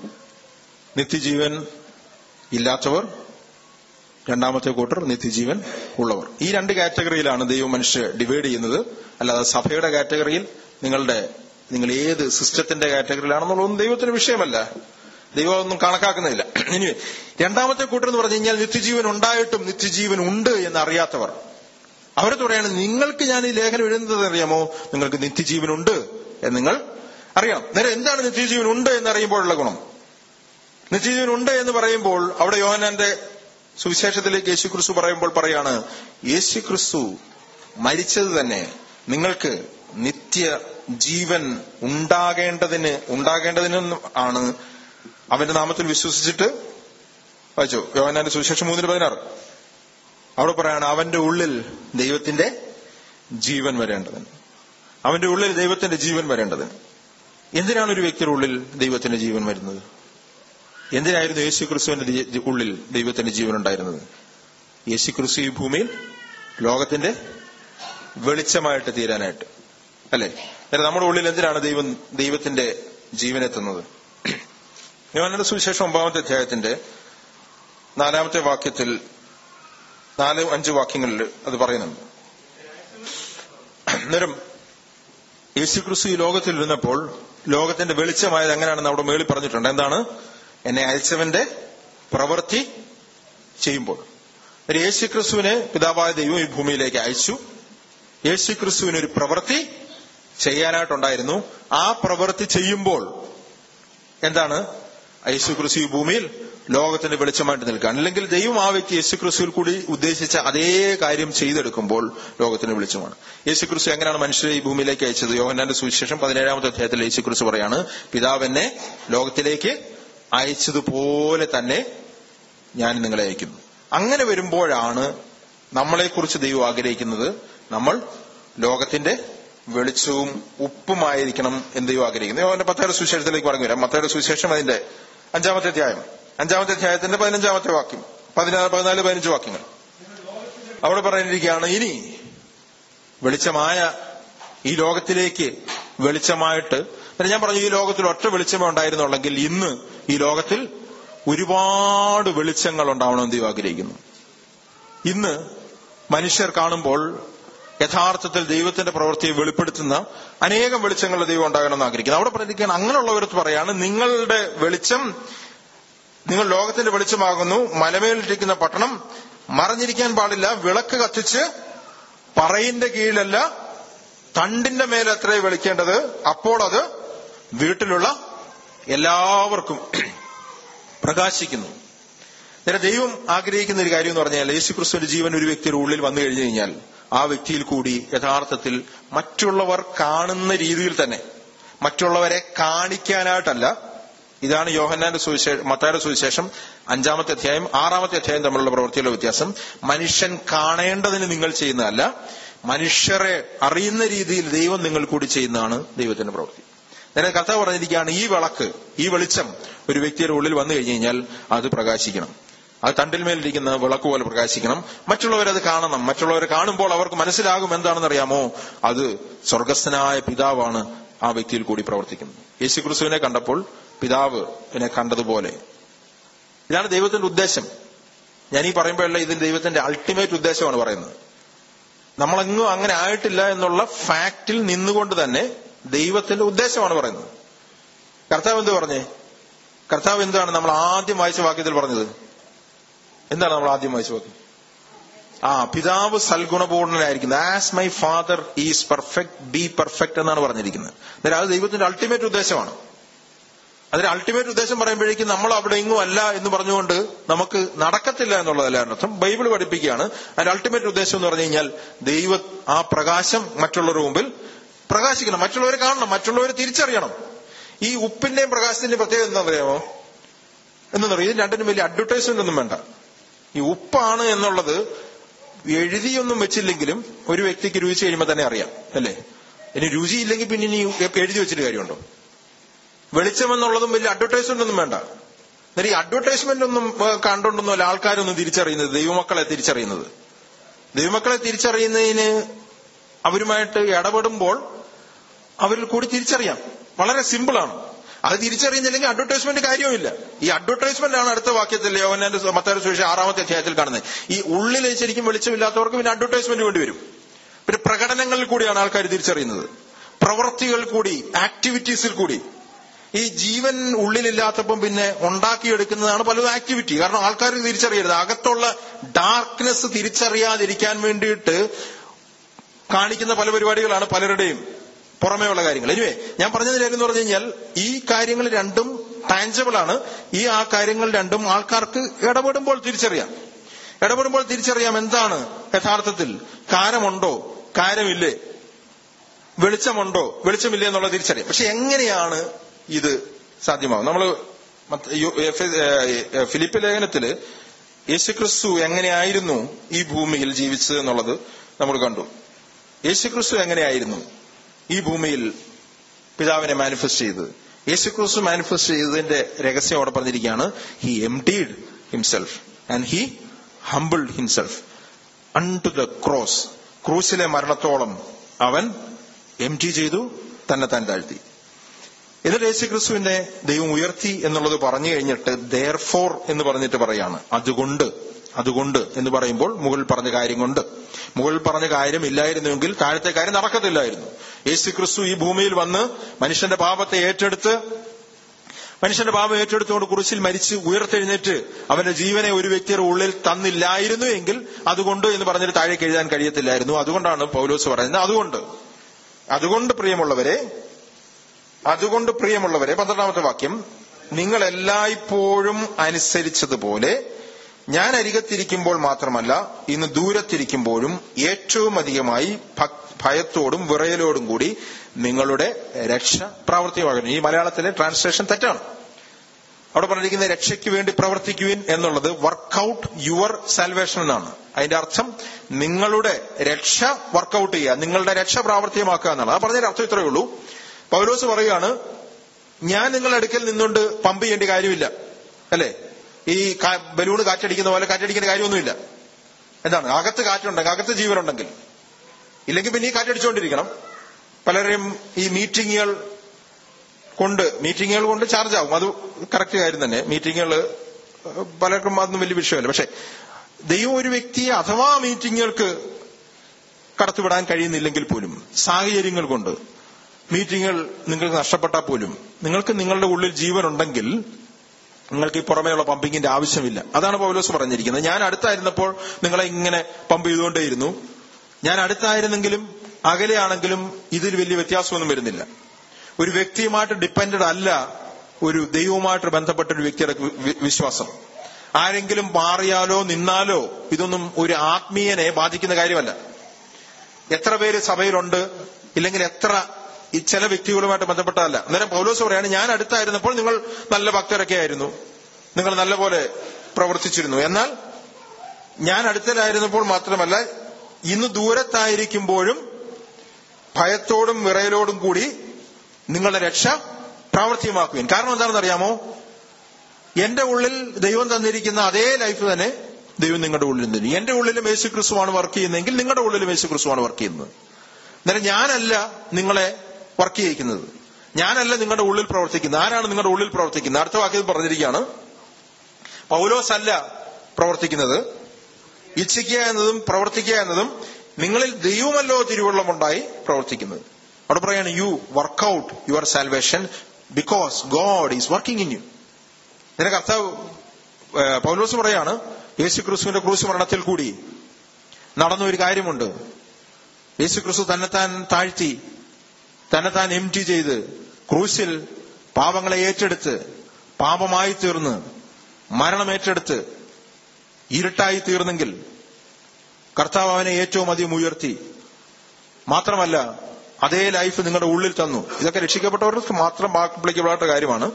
Speaker 1: നിത്യജീവൻ ഇല്ലാത്തവർ, രണ്ടാമത്തെ കൂട്ടർ നിത്യജീവൻ ഉള്ളവർ. ഈ രണ്ട് കാറ്റഗറിയിലാണ് ദൈവം മനുഷ്യ ഡിവൈഡ് ചെയ്യുന്നത്. അല്ലാതെ സഭയുടെ കാറ്റഗറിയിൽ നിങ്ങളുടെ നിങ്ങൾ ഏത് സിസ്റ്റത്തിന്റെ കാറ്റഗറിയിലാണെന്നുള്ളതൊന്നും ദൈവത്തിന് വിഷയമല്ല. ദൈവം ഒന്നും കണക്കാക്കുന്നില്ല. ഇനി രണ്ടാമത്തെ കൂട്ടർ എന്ന് പറഞ്ഞു കഴിഞ്ഞാൽ നിത്യജീവൻ ഉണ്ടായിട്ടും നിത്യജീവൻ ഉണ്ട് എന്ന് അറിയാത്തവർ. അവരെ തുടയാണ് നിങ്ങൾക്ക് ഞാൻ ഈ ലേഖനം എഴുതുന്നത് അറിയാമോ? നിങ്ങൾക്ക് നിത്യജീവൻ ഉണ്ട് എന്ന് നിങ്ങൾ അറിയണം. നേരെ എന്താണ് നിത്യജീവൻ ഉണ്ട് എന്ന് അറിയുമ്പോഴുള്ള ഗുണം? നിത്യജീവൻ ഉണ്ട് എന്ന് പറയുമ്പോൾ അവിടെ യോഹന്നാന്റെ സുവിശേഷത്തിലേക്ക് യേശുക്രിസ്തു പറയുമ്പോൾ പറയാണ്, യേശുക്രിസ്തു മരിച്ചത് തന്നെ നിങ്ങൾക്ക് നിത്യ ജീവൻ ഉണ്ടാകേണ്ടതിന് ഉണ്ടാകേണ്ടതിന് ആണ്. അവന്റെ നാമത്തിൽ വിശ്വസിച്ചിട്ട് വായിച്ചോ യോഹന്നാന്റെ സുവിശേഷം മൂന്നിന് പതിനാറ്. അവിടെ പറയാണ് അവന്റെ ഉള്ളിൽ ദൈവത്തിന്റെ ജീവൻ വരേണ്ടതിന്. അവന്റെ ഉള്ളിൽ ദൈവത്തിന്റെ ജീവൻ വരേണ്ടതിന്. എന്തിനാണ് ഒരു വ്യക്തിയുടെ ഉള്ളിൽ ദൈവത്തിന്റെ ജീവൻ വരുന്നത്? എന്തിനായിരുന്നു യേശുക്രിസ്തുവിന്റെ ഉള്ളിൽ ദൈവത്തിന്റെ ജീവൻ ഉണ്ടായിരുന്നത്? യേശുക്രിസ്തു ഈ ഭൂമിയിൽ ലോകത്തിന്റെ വെളിച്ചമായിട്ട് തീരാനായിട്ട്, അല്ലെ? നമ്മുടെ ഉള്ളിൽ എന്തിനാണ് ദൈവം ദൈവത്തിന്റെ ജീവനെത്തുന്നത്? യോഹന്നാന്റെ സുവിശേഷം ഒമ്പതാമത്തെ അധ്യായത്തിന്റെ നാലാമത്തെ വാക്യത്തിൽ നാല് അഞ്ച് വാക്യങ്ങളിൽ അത് പറയുന്നുണ്ട്. അന്നേരം യേശുക്രിസ്തു ഈ ലോകത്തിൽ ഇരുന്നപ്പോൾ ലോകത്തിന്റെ വെളിച്ചമായത് എങ്ങനെയാണെന്ന് അവിടെ മേളിൽ പറഞ്ഞിട്ടുണ്ട്. എന്താണ്? എന്നെ അയച്ചവന്റെ പ്രവൃത്തി ചെയ്യുമ്പോൾ. യേശുക്രിസ്തുവിനെ പിതാവായ ദൈവം ഈ ഭൂമിയിലേക്ക് അയച്ചു. യേശുക്രിസ്തുവിന് ഒരു പ്രവൃത്തി ചെയ്യാനായിട്ടുണ്ടായിരുന്നു. ആ പ്രവൃത്തി ചെയ്യുമ്പോൾ എന്താണ്? യേശുക്രിസ്തു ഈ ഭൂമിയിൽ ലോകത്തിന്റെ വെളിച്ചമായിട്ട് നിൽക്കുകയാണ്. അല്ലെങ്കിൽ ദൈവം ആ വ്യക്തി യേശുക്രിസ്തുവിൽ കൂടി ഉദ്ദേശിച്ച അതേ കാര്യം ചെയ്തെടുക്കുമ്പോൾ ലോകത്തിന് വെളിച്ചമാണ്. യേശുക്രിസ്തു എങ്ങനെയാണ് മനുഷ്യരെ ഈ ഭൂമിയിലേക്ക് അയച്ചത്? യോഹന്നാന്റെ സുവിശേഷം പതിനേഴാമത്തെ അധ്യായത്തിൽ യേശുക്രിസ്തു പറയാണ്, പിതാവെന്നെ ലോകത്തിലേക്ക് അയച്ചതുപോലെ തന്നെ ഞാൻ നിങ്ങളെ അയക്കുന്നു. അങ്ങനെ വരുമ്പോഴാണ് നമ്മളെക്കുറിച്ച് ദൈവം ആഗ്രഹിക്കുന്നത് നമ്മൾ ലോകത്തിന്റെ വെളിച്ചവും ഉപ്പുമായിരിക്കണം എന്ന് ദൈവം ആഗ്രഹിക്കുന്നു. യോഹന്നാന്റെ പത്താമത്തെ സുവിശേഷത്തിലേക്ക് പറഞ്ഞു വരാം. മത്തായിയുടെ സുവിശേഷം അതിന്റെ അഞ്ചാമത്തെ അധ്യായം അഞ്ചാമത്തെ അധ്യായത്തിന്റെ പതിനഞ്ചാമത്തെ വാക്യം, പതിനാറ് പതിനാല് പതിനഞ്ച് വാക്യങ്ങൾ അവിടെ പറഞ്ഞിരിക്കുകയാണ്, ഇനി വെളിച്ചമായ ഈ ലോകത്തിലേക്ക് വെളിച്ചമായിട്ട്. ഞാൻ പറഞ്ഞു ഈ ലോകത്തിൽ ഒറ്റ വെളിച്ചമേ ഉണ്ടായിരുന്നുള്ളെങ്കിൽ ഇന്ന് ഈ ലോകത്തിൽ ഒരുപാട് വെളിച്ചങ്ങൾ ഉണ്ടാവണമെന്ന് ദൈവം ആഗ്രഹിക്കുന്നു. ഇന്ന് മനുഷ്യർ കാണുമ്പോൾ യഥാർത്ഥത്തിൽ ദൈവത്തിന്റെ പ്രവൃത്തിയെ വെളിപ്പെടുത്തുന്ന അനേകം വെളിച്ചങ്ങളുടെ ദൈവം ഉണ്ടാകണമെന്ന് ആഗ്രഹിക്കുന്നു. അവിടെ പറഞ്ഞിരിക്കുകയാണ്, അങ്ങനെയുള്ളവർക്ക് പറയാണ്, നിങ്ങളുടെ വെളിച്ചം, നിങ്ങൾ ലോകത്തിന്റെ വെളിച്ചമാകുന്നു. മലമേലിരിക്കുന്ന പട്ടണം മറഞ്ഞിരിക്കാൻ പാടില്ല. വിളക്ക് കത്തിച്ച് പറയിന്റെ കീഴിലല്ല തണ്ടിന്റെ മേലത്രേ വെളിക്കേണ്ടത്. അപ്പോൾ അത് വീട്ടിലുള്ള എല്ലാവർക്കും പ്രകാശിക്കുന്നു. നേരെ ദൈവം ആഗ്രഹിക്കുന്ന ഒരു കാര്യം എന്ന് പറഞ്ഞാൽ യേശുക്രിസ്തുവിന്റെ ജീവൻ ഒരു വ്യക്തിയുടെ ഉള്ളിൽ വന്നു കഴിഞ്ഞു കഴിഞ്ഞാൽ ആ വ്യക്തിയിൽ കൂടി യഥാർത്ഥത്തിൽ മറ്റുള്ളവർ കാണുന്ന രീതിയിൽ തന്നെ, മറ്റുള്ളവരെ കാണിക്കാനായിട്ടല്ല. ഇതാണ് യോഹന്നാന്റെ സുവിശേഷം, മത്തായിയുടെ സുവിശേഷം അഞ്ചാമത്തെ അധ്യായം ആറാമത്തെ അധ്യായം തമ്മിലുള്ള പ്രവൃത്തിയുള്ള വ്യത്യാസം. മനുഷ്യൻ കാണേണ്ടതിന് നിങ്ങൾ ചെയ്യുന്നതല്ല, മനുഷ്യരെ അറിയുന്ന രീതിയിൽ ദൈവം നിങ്ങൾ കൂടി ചെയ്യുന്നതാണ് ദൈവത്തിന്റെ പ്രവൃത്തി. നേരെ കർത്താവ് പറഞ്ഞിരിക്കുകയാണ്, ഈ വിളക്ക്, ഈ വെളിച്ചം ഒരു വ്യക്തിയുടെ ഉള്ളിൽ വന്നു കഴിഞ്ഞു കഴിഞ്ഞാൽ അത് പ്രകാശിക്കണം. അത് തണ്ടിന്മേലിരിക്കുന്ന വിളക്ക് പോലെ പ്രകാശിക്കണം. മറ്റുള്ളവരത് കാണണം. മറ്റുള്ളവർ കാണുമ്പോൾ അവർക്ക് മനസ്സിലാകും എന്താണെന്ന് അറിയാമോ, അത് സ്വർഗസ്ഥനായ പിതാവാണ് ആ വ്യക്തിയിൽ കൂടി പ്രവർത്തിക്കുന്നത്. യേശുക്രിസ്തുവിനെ കണ്ടപ്പോൾ പിതാവ് എന്നെ കണ്ടതുപോലെ. ഇതാണ് ദൈവത്തിന്റെ ഉദ്ദേശം. ഞാൻ ഈ പറയുമ്പോഴല്ല, ഇത് ദൈവത്തിന്റെ അൾട്ടിമേറ്റ് ഉദ്ദേശമാണ് പറയുന്നത്. നമ്മളെങ്ങും അങ്ങനെ ആയിട്ടില്ല എന്നുള്ള ഫാക്റ്റിൽ നിന്നുകൊണ്ട് തന്നെ ദൈവത്തിന്റെ ഉദ്ദേശമാണ് പറയുന്നത്. കർത്താവ് എന്ത് പറഞ്ഞേ? കർത്താവ് എന്താണ് നമ്മൾ ആദ്യം വായിച്ച വാക്യത്തിൽ പറഞ്ഞത്? എന്താണ് നമ്മൾ ആദ്യം വായിച്ച വാക്യം? ആ പിതാവ് സൽഗുണപൂർണനായിരിക്കുന്നത്. As my father is perfect, be perfect എന്നാണ് പറഞ്ഞിരിക്കുന്നത്. അന്നേരം അത് ദൈവത്തിന്റെ അൾട്ടിമേറ്റ് ഉദ്ദേശമാണ്. അതിന്റെ അൾട്ടിമേറ്റ് ഉദ്ദേശം പറയുമ്പോഴേക്കും നമ്മൾ അവിടെ എങ്ങും അല്ല എന്ന് പറഞ്ഞുകൊണ്ട് നമുക്ക് നടക്കത്തില്ല എന്നുള്ളതല്ല അർത്ഥം. ബൈബിൾ പഠിപ്പിക്കുകയാണ് അതിന്റെ അൾട്ടിമേറ്റ് ഉദ്ദേശം എന്ന് പറഞ്ഞു കഴിഞ്ഞാൽ ദൈവ ആ പ്രകാശം മറ്റുള്ളവരുടെ മുമ്പിൽ പ്രകാശിക്കണം, മറ്റുള്ളവരെ കാണണം, മറ്റുള്ളവരെ തിരിച്ചറിയണം. ഈ ഉപ്പിന്റെയും പ്രകാശത്തിന്റെയും പ്രത്യേകത എന്താ അറിയാമോ? എന്നറിയാം, ഇത് രണ്ടിനും വലിയ അഡ്വർടൈസ്മെന്റ് ഒന്നും വേണ്ട. ഈ ഉപ്പാണ് എന്നുള്ളത് എഴുതിയൊന്നും വെച്ചില്ലെങ്കിലും ഒരു വ്യക്തിക്ക് രുചിച്ച് കഴിയുമ്പോൾ തന്നെ അറിയാം, അല്ലേ? ഇനി രുചിയില്ലെങ്കിൽ പിന്നെ ഇനി എഴുതി വെച്ചിട്ട് കാര്യമുണ്ടോ? വെളിച്ചം എന്നുള്ളതും വലിയ അഡ്വർടൈസ്മെന്റ് ഒന്നും വേണ്ട. എന്നാൽ ഈ അഡ്വർടൈസ്മെന്റ് ഒന്നും കണ്ടോണ്ടൊന്നും അല്ല ആൾക്കാരൊന്നും തിരിച്ചറിയുന്നത്, ദൈവമക്കളെ തിരിച്ചറിയുന്നത്. ദൈവമക്കളെ തിരിച്ചറിയുന്നതിന് അവരുമായിട്ട് ഇടപെടുമ്പോൾ അവരിൽ കൂടി തിരിച്ചറിയാം. വളരെ സിമ്പിളാണ്. അത് തിരിച്ചറിയുന്നില്ലെങ്കിൽ അഡ്വർടൈസ്മെന്റ് കാര്യവുമില്ല. ഈ അഡ്വർടൈസ്മെന്റ് ആണ് അടുത്ത വാക്യത്തിൽ യോഹന്നാന്റെ മത്തായിയുടെ സുവിശേഷം ആറാമത്തെ അധ്യായത്തിൽ കാണുന്നത്. ഈ ഉള്ളിൽ ശരിക്കും വെളിച്ചമില്ലാത്തവർക്ക് പിന്നെ അഡ്വർടൈസ്മെന്റ് വേണ്ടി വരും. പിന്നെ പ്രകടനങ്ങളിൽ കൂടിയാണ് ആൾക്കാർ തിരിച്ചറിയുന്നത്, പ്രവൃത്തികൾ കൂടി, ആക്ടിവിറ്റീസിൽ കൂടി. ഈ ജീവൻ ഉള്ളിലില്ലാത്തപ്പം പിന്നെ ഉണ്ടാക്കിയെടുക്കുന്നതാണ് പലതും ആക്ടിവിറ്റി. കാരണം ആൾക്കാർ തിരിച്ചറിയരുത്, അകത്തുള്ള ഡാർക്ക്നെസ് തിരിച്ചറിയാതിരിക്കാൻ വേണ്ടിയിട്ട് കാണിക്കുന്ന പല പരിപാടികളാണ് പലരുടെയും പുറമേയുള്ള കാര്യങ്ങൾ. എനിവേ, ഞാൻ പറഞ്ഞതിന് കാര്യം എന്ന് പറഞ്ഞു കഴിഞ്ഞാൽ ഈ കാര്യങ്ങൾ രണ്ടും ടാഞ്ചബിൾ ആണ്. ഈ ആ കാര്യങ്ങൾ രണ്ടും ആൾക്കാർക്ക് ഇടപെടുമ്പോൾ തിരിച്ചറിയാം. ഇടപെടുമ്പോൾ തിരിച്ചറിയാം എന്താണ് യഥാർത്ഥത്തിൽ കാരമുണ്ടോ, കാരമില്ലേ, വെളിച്ചമുണ്ടോ, വെളിച്ചമില്ലേ എന്നുള്ള തിരിച്ചറിയാം. പക്ഷെ എങ്ങനെയാണ് ഇത് സാധ്യമാവും? നമ്മള് ഫിലിപ്പ് ലേഖനത്തില് യേശുക്രിസ്തു എങ്ങനെയായിരുന്നു ഈ ഭൂമിയിൽ ജീവിച്ചത് എന്നുള്ളത് നമ്മൾ കണ്ടു. യേശുക്രിസ്തു എങ്ങനെയായിരുന്നു ഈ ഭൂമിയിൽ പിതാവിനെ മാനിഫെസ്റ്റ് ചെയ്തത്? യേശുക്രിസ്തു മാനിഫെസ്റ്റ് ചെയ്തതിന്റെ രഹസ്യം അവിടെ പറഞ്ഞിരിക്കുകയാണ്. He emptied himself and he humbled himself unto the cross. ക്രൂസിലെ മരണത്തോളം അവൻ എംപ്റ്റി ചെയ്തു, തന്നെ താൻ താഴ്ത്തി. എന്നിട്ട് യേശുക്രിസ്തുവിനെ ദൈവം ഉയർത്തി എന്നുള്ളത് പറഞ്ഞു കഴിഞ്ഞിട്ട് ദെയർഫോർ എന്ന് പറഞ്ഞിട്ട് പറയാണ്. അതുകൊണ്ട്, അതുകൊണ്ട് എന്ന് പറയുമ്പോൾ മുകളിൽ പറഞ്ഞ കാര്യം കൊണ്ട്. മുകളിൽ പറഞ്ഞ കാര്യം ഇല്ലായിരുന്നുവെങ്കിൽ താഴത്തെ കാര്യം നടക്കത്തില്ലായിരുന്നു. യേശുക്രിസ്തു ഈ ഭൂമിയിൽ വന്ന് മനുഷ്യന്റെ പാപത്തെ ഏറ്റെടുത്ത് മനുഷ്യന്റെ പാപം ഏറ്റെടുത്തുകൊണ്ട് കുരിശിൽ മരിച്ച് ഉയർത്തെഴുന്നേറ്റ് അവന്റെ ജീവനെ ഒരു വ്യക്തിയുടെ ഉള്ളിൽ തന്നില്ലായിരുന്നു എങ്കിൽ അതുകൊണ്ട് എന്ന് പറഞ്ഞിട്ട് താഴേക്ക് എഴുതാൻ കഴിയത്തില്ലായിരുന്നു. അതുകൊണ്ടാണ് പൗലോസ് പറയുന്നത് അതുകൊണ്ട്. അതുകൊണ്ട് പ്രിയമുള്ളവരെ, അതുകൊണ്ട് പ്രിയമുള്ളവരെ പന്ത്രണ്ടാമത്തെ വാക്യം, നിങ്ങൾ എല്ലായ്പ്പോഴും അനുസരിച്ചതുപോലെ ഞാൻ അരികത്തിരിക്കുമ്പോൾ മാത്രമല്ല ഇന്ന് ദൂരത്തിരിക്കുമ്പോഴും ഏറ്റവും അധികമായി ഭയത്തോടും വിറയലോടും കൂടി നിങ്ങളുടെ രക്ഷ പ്രാവർത്തികമാകണം. ഈ മലയാളത്തിലെ ട്രാൻസ്ലേഷൻ തെറ്റാണ്. അവിടെ പറഞ്ഞിരിക്കുന്ന രക്ഷയ്ക്ക് വേണ്ടി പ്രവർത്തിക്കുവിൻ എന്നുള്ളത് വർക്ക്ഔട്ട് യുവർ സാൽവേഷൻ എന്നാണ്. അതിന്റെ അർത്ഥം നിങ്ങളുടെ രക്ഷ വർക്ക്ഔട്ട് ചെയ്യുക, നിങ്ങളുടെ രക്ഷ പ്രാവർത്തികമാക്കുക എന്നാണ്. ആ പറഞ്ഞതിന്റെ അർത്ഥം ഇത്രയേ ഉള്ളൂ. പൗലോസ് പറയുകയാണ്, ഞാൻ നിങ്ങളുടെ അടുക്കൽ നിന്നുകൊണ്ട് പമ്പ് ചെയ്യേണ്ട കാര്യമില്ല, അല്ലെ? ഈ ബലൂണ് കാറ്റടിക്കുന്ന പോലെ കാറ്റടിക്കേണ്ട കാര്യമൊന്നുമില്ല. എന്താണ്? അകത്ത് കാറ്റുണ്ടെങ്കിൽ, അകത്ത് ജീവനുണ്ടെങ്കിൽ, ഇല്ലെങ്കിൽ പിന്നെ ഈ കാറ്റടിച്ചുകൊണ്ടിരിക്കണം. പലരെയും ഈ മീറ്റിങ്ങുകൾ കൊണ്ട് മീറ്റിങ്ങുകൾ കൊണ്ട് ചാർജ് ആവും. അത് കറക്റ്റ് കാര്യം തന്നെ. മീറ്റിങ്ങുകൾ പലർക്കും അതൊന്നും വലിയ വിഷയമല്ല. പക്ഷെ ദൈവം ഒരു വ്യക്തിയെ അഥവാ മീറ്റിങ്ങുകൾക്ക് കടത്തിവിടാൻ കഴിയുന്നില്ലെങ്കിൽ പോലും സാഹചര്യങ്ങൾ കൊണ്ട് മീറ്റിങ്ങുകൾ നിങ്ങൾക്ക് നഷ്ടപ്പെട്ടാൽ പോലും നിങ്ങൾക്ക് നിങ്ങളുടെ ഉള്ളിൽ ജീവനുണ്ടെങ്കിൽ നിങ്ങൾക്ക് ഈ പുറമേയുള്ള പമ്പിങ്ങിന്റെ ആവശ്യമില്ല. അതാണ് പൗലോസ് പറഞ്ഞിരിക്കുന്നത്. ഞാൻ അടുത്തായിരുന്നപ്പോൾ നിങ്ങളെ ഇങ്ങനെ പമ്പ് ചെയ്തുകൊണ്ടേയിരുന്നു. ഞാൻ അടുത്തായിരുന്നെങ്കിലും അകലെയാണെങ്കിലും ഇതിൽ വലിയ വ്യത്യാസമൊന്നും വരുന്നില്ല. ഒരു വ്യക്തിയുമായിട്ട് ഡിപ്പെൻഡഡ് അല്ല ഒരു ദൈവവുമായിട്ട് ബന്ധപ്പെട്ട ഒരു വ്യക്തിയുടെ വിശ്വാസം. ആരെങ്കിലും മാറിയാലോ നിന്നാലോ ഇതൊന്നും ഒരു ആത്മീയനെ ബാധിക്കുന്ന കാര്യമല്ല. എത്ര പേര് സഭയിലുണ്ട്, ഇല്ലെങ്കിൽ എത്ര ഈ ചില വ്യക്തികളുമായിട്ട് ബന്ധപ്പെട്ടതല്ല. അന്നേരം പൗലോസ് പറയാണ്, ഞാൻ അടുത്തായിരുന്നപ്പോൾ നിങ്ങൾ നല്ല ഭക്തരൊക്കെ ആയിരുന്നു, നിങ്ങൾ നല്ലപോലെ പ്രവർത്തിച്ചിരുന്നു. എന്നാൽ ഞാൻ അടുത്തലായിരുന്നപ്പോൾ മാത്രമല്ല, ഇന്ന് ദൂരത്തായിരിക്കുമ്പോഴും ഭയത്തോടും വിറയലോടും കൂടി നിങ്ങളുടെ രക്ഷ പ്രാവർത്തികമാക്കുവിൻ. കാരണം എന്താണെന്ന് അറിയാമോ? എന്റെ ഉള്ളിൽ ദൈവം തന്നിരിക്കുന്ന അതേ ലൈഫ് തന്നെ ദൈവം നിങ്ങളുടെ ഉള്ളിൽ തരും. എന്റെ ഉള്ളിലും യേശു ക്രിസ്തുവാണ് വർക്ക് ചെയ്യുന്നതെങ്കിൽ നിങ്ങളുടെ ഉള്ളിലും യേശു ക്രിസ്തുവാണ് വർക്ക് ചെയ്യുന്നത്. അന്നേരം ഞാനല്ല നിങ്ങളെ വർക്ക് ചെയ്യിക്കുന്നത്, ഞാനല്ല നിങ്ങളുടെ ഉള്ളിൽ പ്രവർത്തിക്കുന്നത്. ആരാണ് നിങ്ങളുടെ ഉള്ളിൽ പ്രവർത്തിക്കുന്നത്? അടുത്ത വാക്യത്തിൽ പറഞ്ഞിരിക്കുകയാണ്, പൗലോസ് അല്ല പ്രവർത്തിക്കുന്നത്, ഇച്ഛിക്കുക എന്നതും പ്രവർത്തിക്കുക എന്നതും നിങ്ങളിൽ ദൈവമല്ലോ തിരുവള്ളമുണ്ടായി പ്രവർത്തിക്കുന്നത്. അവിടെ പറയാണ്, you work out your salvation because God is working in you. ഇതിന്റെ കർത്താവ് പൗലോസ് പറയാണ്, യേശു ക്രിസ്തുവിന്റെ ക്രൂശ് മരണത്തിൽ കൂടി നടന്ന ഒരു കാര്യമുണ്ട്. യേശു ക്രിസ്തു തന്നെത്താൻ താഴ്ത്തി, തന്നെത്താൻ എം ടി ചെയ്ത് ക്രൂശിൽ പാപങ്ങളെ ഏറ്റെടുത്ത് പാപമായി തീർന്ന് മരണം ഏറ്റെടുത്ത് ഇരുട്ടായി തീർന്നെങ്കിൽ കർത്താവ് അവനെ ഏറ്റവും അധികം ഉയർത്തി. മാത്രമല്ല അതേ ലൈഫ് നിങ്ങളുടെ ഉള്ളിൽ തന്നു. ഇതൊക്കെ രക്ഷിക്കപ്പെട്ടവർക്ക് മാത്രം ആപ്ലിക്കബിളായിട്ട് കാര്യമാണ്.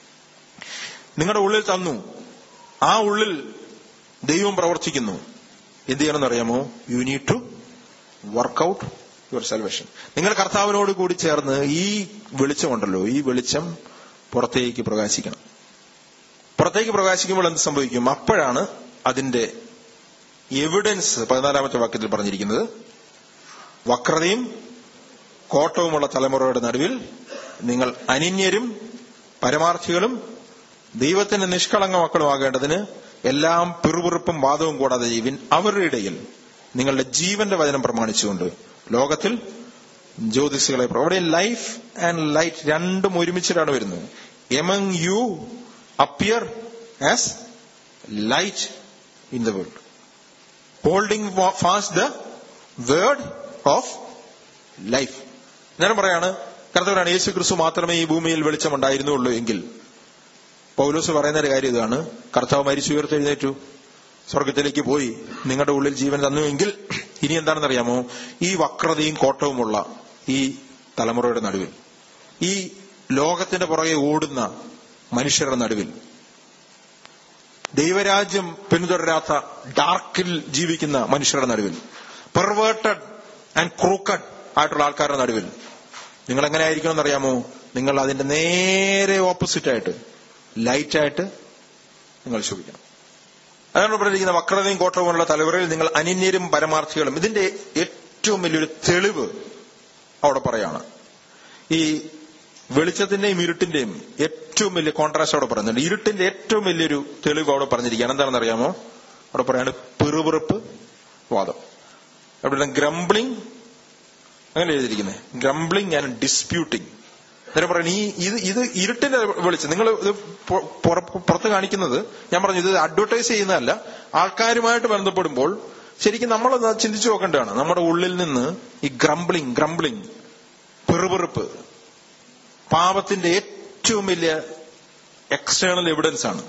Speaker 1: നിങ്ങളുടെ ഉള്ളിൽ തന്നു. ആ ഉള്ളിൽ ദൈവം പ്രവർത്തിക്കുന്നു. എന്ത് ചെയ്യണമെന്ന് അറിയാമോ? You need to work out your salvation. നിങ്ങൾ കർത്താവിനോട് കൂടി ചേർന്ന് ഈ വെളിച്ചമുണ്ടല്ലോ, ഈ വെളിച്ചം പുറത്തേക്ക് പ്രകാശിക്കണം. പുറത്തേക്ക് പ്രകാശിക്കുമ്പോൾ എന്ത് സംഭവിക്കും? അപ്പോഴാണ് അതിന്റെ എവിഡൻസ് പതിനാലാമത്തെ വാക്യത്തിൽ പറഞ്ഞിരിക്കുന്നത്, വക്രതയും കോട്ടവുമുള്ള തലമുറയുടെ നടുവിൽ നിങ്ങൾ അനിന്യരും പരമാർത്ഥികളും ദൈവത്തിന്റെ നിഷ്കളങ്ക മക്കളുമാകേണ്ടതിന് എല്ലാം പിറുപിറുപ്പും വാദവും കൂടാതെ ജീവിൻ. അവരുടെ ഇടയിൽ നിങ്ങളുടെ ജീവന്റെ വചനം പ്രമാണിച്ചുകൊണ്ട് ലോകത്തിൽ ജ്യോതിസുകളെ. അവിടെ ലൈഫ് ആൻഡ് ലൈറ്റ് രണ്ടും ഒരുമിച്ചിട്ടാണ് വരുന്നത്. Among you appear as light in the world, holding fast the word of life. നേരം പറയാണ്, കർത്താവാണ് യേശു ക്രിസ്തു മാത്രമേ ഈ ഭൂമിയിൽ വെളിച്ചമുണ്ടായിരുന്നുള്ളൂ എങ്കിൽ പൗലോസ് പറയുന്ന ഒരു കാര്യം ഇതാണ്, കർത്താവ് മരിച്ചു ഉയർത്തെഴുന്നേറ്റു, സ്വർഗത്തിലേക്ക് പോയി, നിങ്ങളുടെ ഉള്ളിൽ ജീവൻ തന്നുവെങ്കിൽ ഇനി എന്താണെന്നറിയാമോ? ഈ വക്രതയും കോട്ടവുമുള്ള ഈ തലമുറയുടെ നടുവിൽ, ഈ ലോകത്തിന്റെ പുറകെ ഓടുന്ന മനുഷ്യരുടെ നടുവിൽ, ദൈവരാജ്യം പിന്തുടരാത്ത ഡാർക്കിൽ ജീവിക്കുന്ന മനുഷ്യരുടെ നടുവിൽ, പെർവേർട്ടഡ് ആൻഡ് ക്രൂക്കഡ് ആയിട്ടുള്ള ആൾക്കാരുടെ നടുവിൽ നിങ്ങൾ എങ്ങനെ ആയിരിക്കണം എന്നറിയാമോ? നിങ്ങൾ അതിന്റെ നേരെ ഓപ്പോസിറ്റ് ആയിട്ട് ലൈറ്റായിട്ട് നിങ്ങൾ ശോഭിക്കണം. അതാണ് പറഞ്ഞിരിക്കുന്ന വക്രതയും കോട്ടവുമുള്ള തലമുറയിൽ നിങ്ങൾ അനിന്യരും പരമാർത്ഥികളും. ഇതിന്റെ ഏറ്റവും വലിയൊരു തെളിവ് അവിടെ പറയാണ്. ഈ വെളിച്ചത്തിന്റെയും ഇരുട്ടിന്റെയും ഏറ്റവും വലിയ കോൺട്രാസ്റ്റ് അവിടെ പറയുന്നുണ്ട്. ഇരുട്ടിന്റെ ഏറ്റവും വലിയൊരു തെളിവ് അവിടെ പറഞ്ഞിരിക്കുകയാണ്. എന്താണെന്ന് അറിയാമോ? അവിടെ പറയാണ് പിറുപിറുപ്പ് വാദം. അവിടെ ഗ്രംബ്ലിംഗ്, അങ്ങനെ എഴുതിയിരിക്കുന്നത്, ഗ്രംബ്ലിംഗ് ആൻഡ് ഡിസ്പ്യൂട്ടിങ്. അന്നേരം പറയുന്നത് ഈ ഇത് ഇത് ഇരുട്ടിന്റെ വെളിച്ചം. നിങ്ങൾ ഇത് പുറത്ത് കാണിക്കുന്നത്, ഞാൻ പറഞ്ഞു ഇത് അഡ്വർടൈസ് ചെയ്യുന്നതല്ല, ആൾക്കാരുമായിട്ട് ബന്ധപ്പെടുമ്പോൾ ശരിക്കും നമ്മൾ ചിന്തിച്ചു നോക്കേണ്ടതാണ്. നമ്മുടെ ഉള്ളിൽ നിന്ന് ഈ ഗ്രംബ്ലിംഗ് ഗ്രംബ്ലിംഗ് പിറുപിറുപ്പ് പാപത്തിന്റെ ഏറ്റവും വലിയ എക്സ്റ്റേണൽ എവിഡൻസ് ആണ്.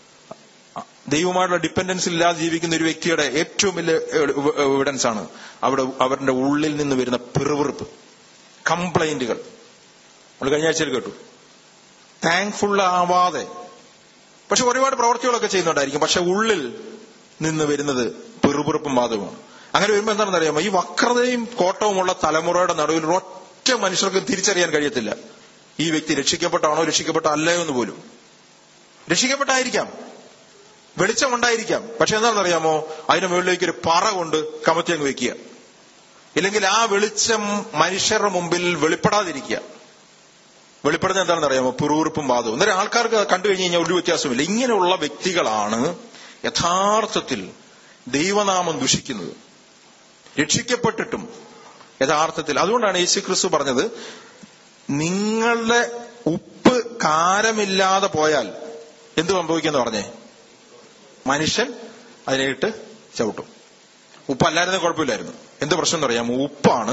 Speaker 1: ദൈവമായിട്ടുള്ള ഡിപ്പെൻഡൻസ് ഇല്ലാതെ ജീവിക്കുന്ന ഒരു വ്യക്തിയുടെ ഏറ്റവും വലിയ എവിഡൻസ് ആണ് അവിടെ അവരുടെ ഉള്ളിൽ നിന്ന് വരുന്ന പിറുപിറുപ്പ്, കംപ്ലൈന്റുകൾ. നമ്മൾ കഴിഞ്ഞ ആഴ്ചയിൽ കേട്ടു, താങ്ക്ഫുൾ ആവാതെ, പക്ഷെ ഒരുപാട് പ്രവർത്തികളൊക്കെ ചെയ്യുന്നുണ്ടായിരിക്കും, പക്ഷെ ഉള്ളിൽ നിന്ന് വരുന്നത് പിറുപിറുപ്പും വാദവുമാണ്. അങ്ങനെ വരുമ്പോൾ എന്താണെന്ന് അറിയാമോ? ഈ വക്രതയും കോട്ടവുമുള്ള തലമുറയുടെ നടുവിൽ ഒറ്റ മനുഷ്യർക്കും തിരിച്ചറിയാൻ കഴിയത്തില്ല ഈ വ്യക്തി രക്ഷിക്കപ്പെട്ടാണോ രക്ഷിക്കപ്പെട്ട അല്ലയോ എന്ന് പോലും. രക്ഷിക്കപ്പെട്ടായിരിക്കാം, വെളിച്ചമുണ്ടായിരിക്കാം, പക്ഷെ എന്താണെന്നറിയാമോ? അതിന്റെ മുകളിലേക്ക് ഒരു പറ കൊണ്ട് കമത്തി അങ്ങ് വെക്കുക, ഇല്ലെങ്കിൽ ആ വെളിച്ചം മനുഷ്യരുടെ മുമ്പിൽ വെളിപ്പെടാതിരിക്കുക. വെളിപ്പെടുന്ന എന്താണെന്ന് അറിയാമോ? പിറുപിറുപ്പും വാദവും. അന്നേരം ആൾക്കാർക്ക് കണ്ടു കഴിഞ്ഞ് കഴിഞ്ഞാൽ ഒരു വ്യത്യാസമില്ല. ഇങ്ങനെയുള്ള വ്യക്തികളാണ് യഥാർത്ഥത്തിൽ ദൈവനാമം ദുഷിക്കുന്നത്, രക്ഷിക്കപ്പെട്ടിട്ടും യഥാർത്ഥത്തിൽ. അതുകൊണ്ടാണ് യേശു ക്രിസ്തു പറഞ്ഞത്, നിങ്ങളുടെ ഉപ്പ് കാരമില്ലാതെ പോയാൽ എന്ത് സംഭവിക്കുമെന്ന് പറഞ്ഞേ? മനുഷ്യൻ അതിനെ ഇട്ട് ചവിട്ടും. ഉപ്പല്ലായിരുന്ന കുഴപ്പമില്ലായിരുന്നു. എന്ത് പ്രശ്നം എന്ന് പറയാമോ? ഉപ്പാണ്,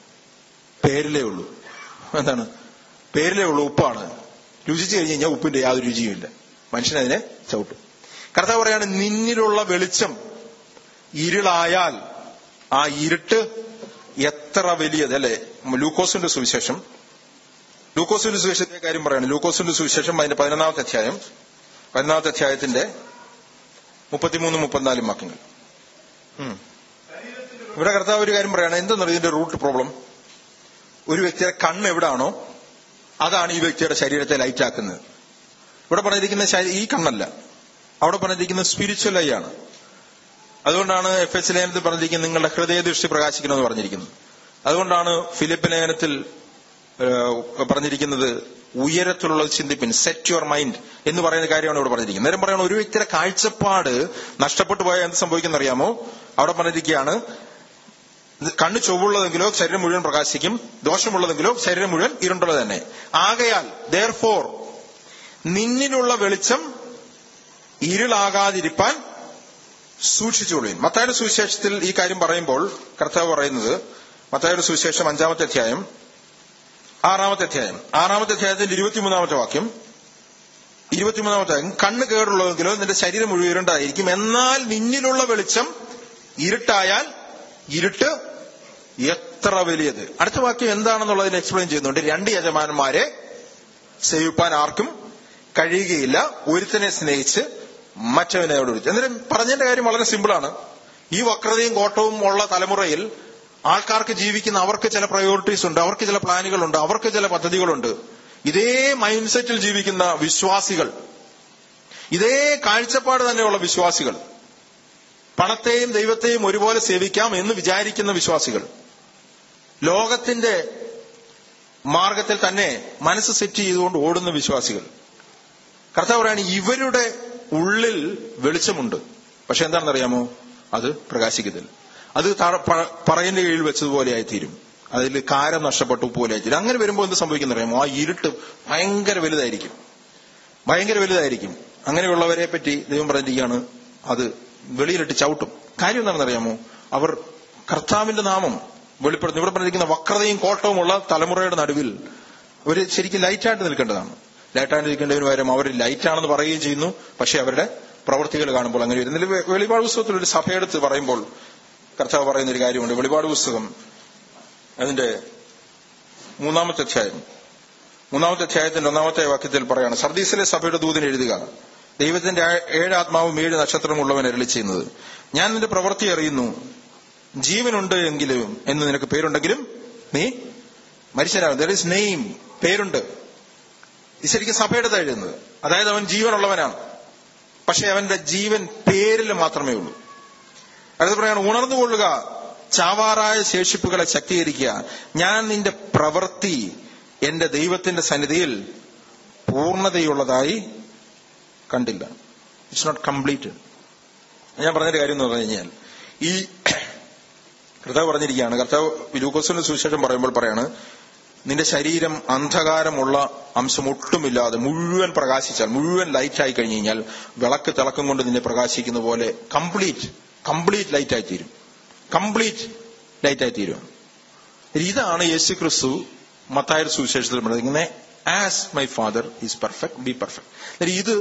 Speaker 1: പേരിലേ ഉള്ളൂ. എന്താണ്? പേരിലേ ഉള്ളൂ, ഉപ്പാണ്. രുചിച്ചു കഴിഞ്ഞ് കഴിഞ്ഞാൽ ഉപ്പിന്റെ യാതൊരു രുചിയുമില്ല. മനുഷ്യൻ അതിനെ ചവിട്ടും. കർത്താവ് പറയാണ്, നിന്നിലുള്ള വെളിച്ചം ഇരുളായാൽ ആ ഇരുട്ട് എത്ര വലിയത് അല്ലെ. ലൂക്കോസിന്റെ സുവിശേഷം ലൂക്കോസിന്റെ സുവിശേഷത്തെ കാര്യം പറയാണ്. ലൂക്കോസിന്റെ സുവിശേഷം അതിന്റെ പതിനൊന്നാമത്തെ അധ്യായം പതിനൊന്നാമത്തെ അധ്യായത്തിന്റെ മുപ്പത്തിമൂന്നും മുപ്പത്തിനാലും വാക്യങ്ങൾ. ഇവിടെ കർത്താവ് ഒരു കാര്യം പറയാണ്. എന്തെന്നറിയ ഇതിന്റെ റൂട്ട് പ്രോബ്ലം? ഒരു വ്യക്തിയുടെ കണ്ണ് എവിടാണോ അതാണ് ഈ വ്യക്തിയുടെ ശരീരത്തെ ലൈറ്റ് ആക്കുന്നത്. ഇവിടെ പറഞ്ഞിരിക്കുന്ന ഈ കണ്ണല്ല, അവിടെ പറഞ്ഞിരിക്കുന്നത് സ്പിരിച്വൽ ഐ ആണ്. അതുകൊണ്ടാണ് എഫ് എസ് ലേഖനത്തിൽ പറഞ്ഞിരിക്കുന്നത് നിങ്ങളുടെ ഹൃദയദൃഷ്ടി പ്രകാശിക്കണമെന്ന് പറഞ്ഞിരിക്കുന്നത്. അതുകൊണ്ടാണ് ഫിലിപ്പ് ലേഖനത്തിൽ പറഞ്ഞിരിക്കുന്നത് ഉയരത്തിലുള്ള ചിന്തിപ്പിൻ, സെറ്റ് യുവർ മൈൻഡ് എന്ന് പറയുന്ന കാര്യമാണ് ഇവിടെ പറഞ്ഞിരിക്കുന്നത്. നേരം പറയണം, ഒരു വ്യക്തിയുടെ കാഴ്ചപ്പാട് നഷ്ടപ്പെട്ടു പോയാൽ എന്ത് സംഭവിക്കുന്ന അറിയാമോ? അവിടെ പറഞ്ഞിരിക്കുകയാണ്, കണ്ണ് ചൊവ്വുള്ളതെങ്കിലോ ശരീരം മുഴുവൻ പ്രകാശിക്കും, ദോഷമുള്ളതെങ്കിലോ ശരീരം മുഴുവൻ ഇരുണ്ടുള്ളത് തന്നെ. ആകയാൽ therefore നിന്നിലുള്ള വെളിച്ചം ഇരുളാകാതിരിപ്പാൻ സൂക്ഷിച്ചുകൊള്ളുവിൻ. മത്തായിയുടെ സുവിശേഷത്തിൽ ഈ കാര്യം പറയുമ്പോൾ കർത്താവ് പറയുന്നത്, മത്തായിയുടെ സുവിശേഷം അഞ്ചാമത്തെ അധ്യായം ആറാമത്തെ അധ്യായം ആറാമത്തെ അധ്യായത്തിന്റെ ഇരുപത്തിമൂന്നാമത്തെ വാക്യം ഇരുപത്തിമൂന്നാമത്തെ വാക്യം കണ്ണ് കേടുള്ളതെങ്കിലോ നിന്റെ ശരീരം മുഴുവൻ ഇരുണ്ടായിരിക്കും, എന്നാൽ നിന്നിലുള്ള വെളിച്ചം ഇരുട്ടായാൽ ഇരുട്ട് എത്ര വലിയത്. അടുത്ത വാക്യം എന്താണെന്നുള്ളതിന് എക്സ്പ്ലെയിൻ ചെയ്യുന്നുണ്ട്. രണ്ട് യജമാനന്മാരെ സേവിപ്പാൻ ആർക്കും കഴിയുകയില്ല, ഒരുത്തനെ സ്നേഹിച്ച് മറ്റവനെ വിളിച്ചു. എന്നിട്ട് പറഞ്ഞതിന്റെ കാര്യം വളരെ സിമ്പിളാണ്. ഈ വക്രതയും കോട്ടവും ഉള്ള തലമുറയിൽ ആൾക്കാർക്ക് ജീവിക്കുന്ന അവർക്ക് ചില പ്രയോറിറ്റീസ് ഉണ്ട്, അവർക്ക് ചില പ്ലാനുകളുണ്ട്, അവർക്ക് ചില പദ്ധതികളുണ്ട്. ഇതേ മൈൻഡ് സെറ്റിൽ ജീവിക്കുന്ന വിശ്വാസികൾ, ഇതേ കാഴ്ചപ്പാട് തന്നെയുള്ള വിശ്വാസികൾ, പണത്തെയും ദൈവത്തെയും ഒരുപോലെ സേവിക്കാം എന്ന് വിചാരിക്കുന്ന വിശ്വാസികൾ, ലോകത്തിന്റെ മാർഗത്തിൽ തന്നെ മനസ്സ് സെറ്റ് ചെയ്തുകൊണ്ട് ഓടുന്ന വിശ്വാസികൾ, കർത്താവ് പറയാണ് ഇവരുടെ ഉള്ളിൽ വെളിച്ചമുണ്ട്. പക്ഷെ എന്താണെന്നറിയാമോ? അത് പ്രകാശിക്കത്തില്ല. അത് പറയിന്റെ കീഴിൽ വെച്ചതുപോലെ ആയിത്തീരും, അതിൽ കാരം നഷ്ടപ്പെട്ടു പോലെ ആയിത്തീരും. അങ്ങനെ വരുമ്പോൾ എന്ത് സംഭവിക്കുന്നറിയാമോ? ആ ഇരുട്ട് ഭയങ്കര വലുതായിരിക്കും, ഭയങ്കര വലുതായിരിക്കും. അങ്ങനെയുള്ളവരെ പറ്റി ദൈവം പറഞ്ഞിരിക്കുകയാണ്, അത് വെളിയിലിട്ട് ചവിട്ടും. കാര്യം എന്താണെന്നറിയാമോ? അവർ കർത്താവിന്റെ നാമം വെളിപ്പെടുത്തുന്നു. ഇവിടെ പറഞ്ഞിരിക്കുന്ന വക്രതയും കോട്ടവും ഉള്ള തലമുറയുടെ നടുവിൽ അവർ ശരിക്കും ലൈറ്റായിട്ട് നിൽക്കേണ്ടതാണ്. ലൈറ്റായിട്ട് നിൽക്കേണ്ടതിന് പകരം അവർ ലൈറ്റാണെന്ന് പറയുകയും ചെയ്യുന്നു, പക്ഷെ അവരുടെ പ്രവൃത്തികൾ കാണുമ്പോൾ അങ്ങനെ വരുന്നില്ല. വെളിപാട് പുസ്തകത്തിൽ ഒരു സഭയെടുത്ത് പറയുമ്പോൾ കർത്താവ് പറയുന്ന ഒരു കാര്യമുണ്ട്. വെളിപാട് പുസ്തകം അതിന്റെ മൂന്നാമത്തെ അധ്യായം മൂന്നാമത്തെ അധ്യായത്തിന്റെ ഒന്നാമത്തെ വാക്യത്തിൽ പറയാണ്, സർദീസിലെ സഭയുടെ ദൂതൻ എഴുതുക, ദൈവത്തിന്റെ ഏഴ് ആത്മാവും ഏഴ് നക്ഷത്രമുള്ളവൻ അരുളി ചെയ്യുന്നത്, ഞാൻ നിന്റെ പ്രവൃത്തി അറിയുന്നു, ജീവനുണ്ട് എങ്കിലും എന്ന് നിനക്ക് പേരുണ്ടെങ്കിലും നീ മരിച്ചവനാണ്. ദർ ഈസ് നെയിം, പേരുണ്ട്. ശരിക്കും സഭയുടെ എഴുതുന്നത്, അതായത് അവൻ ജീവനുള്ളവനാണ്, പക്ഷെ അവന്റെ ജീവൻ പേരിൽ മാത്രമേ ഉള്ളൂ. അടുത്ത പറയാണ്, ഉണർന്നുകൊള്ളുക, ചാവാറായ ശേഷിപ്പുകളെ ശക്തീകരിക്കുക, ഞാൻ നിന്റെ പ്രവൃത്തി എന്റെ ദൈവത്തിന്റെ സന്നിധിയിൽ പൂർണ്ണതയുള്ളതായി കണ്ടില്ല. It's not completed. ഞാൻ പറഞ്ഞൊരു കാര്യം എന്ന് പറഞ്ഞു കഴിഞ്ഞാൽ, ഈ കർത്താവ് പറഞ്ഞിരിക്കുകയാണ്, കർത്താവ് ലൂക്കോസിന്റെ സുവിശേഷം പറയുമ്പോൾ പറയാണ്, നിന്റെ ശരീരം അന്ധകാരമുള്ള അംശം ഒട്ടുമില്ലാതെ മുഴുവൻ പ്രകാശിച്ചാൽ, മുഴുവൻ ലൈറ്റായി കഴിഞ്ഞു കഴിഞ്ഞാൽ വിളക്ക് തിളക്കം കൊണ്ട് നിന്നെ പ്രകാശിക്കുന്ന പോലെ കംപ്ലീറ്റ് കംപ്ലീറ്റ് ലൈറ്റായി തീരും, കംപ്ലീറ്റ് ലൈറ്റായി തീരും. ഇതാണ് യേശു ക്രിസ്തു മത്തായിയുടെ സുവിശേഷത്തിൽ പറയുന്നത്, as my father is perfect, be perfect. ഇത്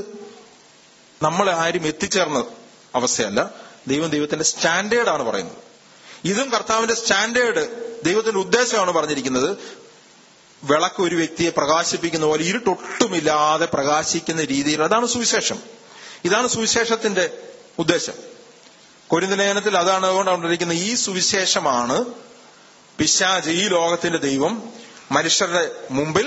Speaker 1: നമ്മൾ ആരും എത്തിച്ചേർന്ന അവസ്ഥയല്ല, ദൈവം ദൈവത്തിന്റെ സ്റ്റാൻഡേർഡാണ് പറയുന്നത്. ഇതും കർത്താവിന്റെ സ്റ്റാൻഡേർഡ്, ദൈവത്തിന്റെ ഉദ്ദേശമാണ് പറഞ്ഞിരിക്കുന്നത്. വിളക്ക് ഒരു വ്യക്തിയെ പ്രകാശിപ്പിക്കുന്ന പോലെ ഇരുട്ടൊട്ടുമില്ലാതെ പ്രകാശിക്കുന്ന രീതിയിൽ, അതാണ് സുവിശേഷം. ഇതാണ് സുവിശേഷത്തിന്റെ ഉദ്ദേശം. കൊരിന്ത്യർ ലേഖനത്തിൽ അതാണ് അതുകൊണ്ടാണ് ഈ സുവിശേഷമാണ് പിശാച്, ഈ ലോകത്തിന്റെ ദൈവം മനുഷ്യരുടെ മുമ്പിൽ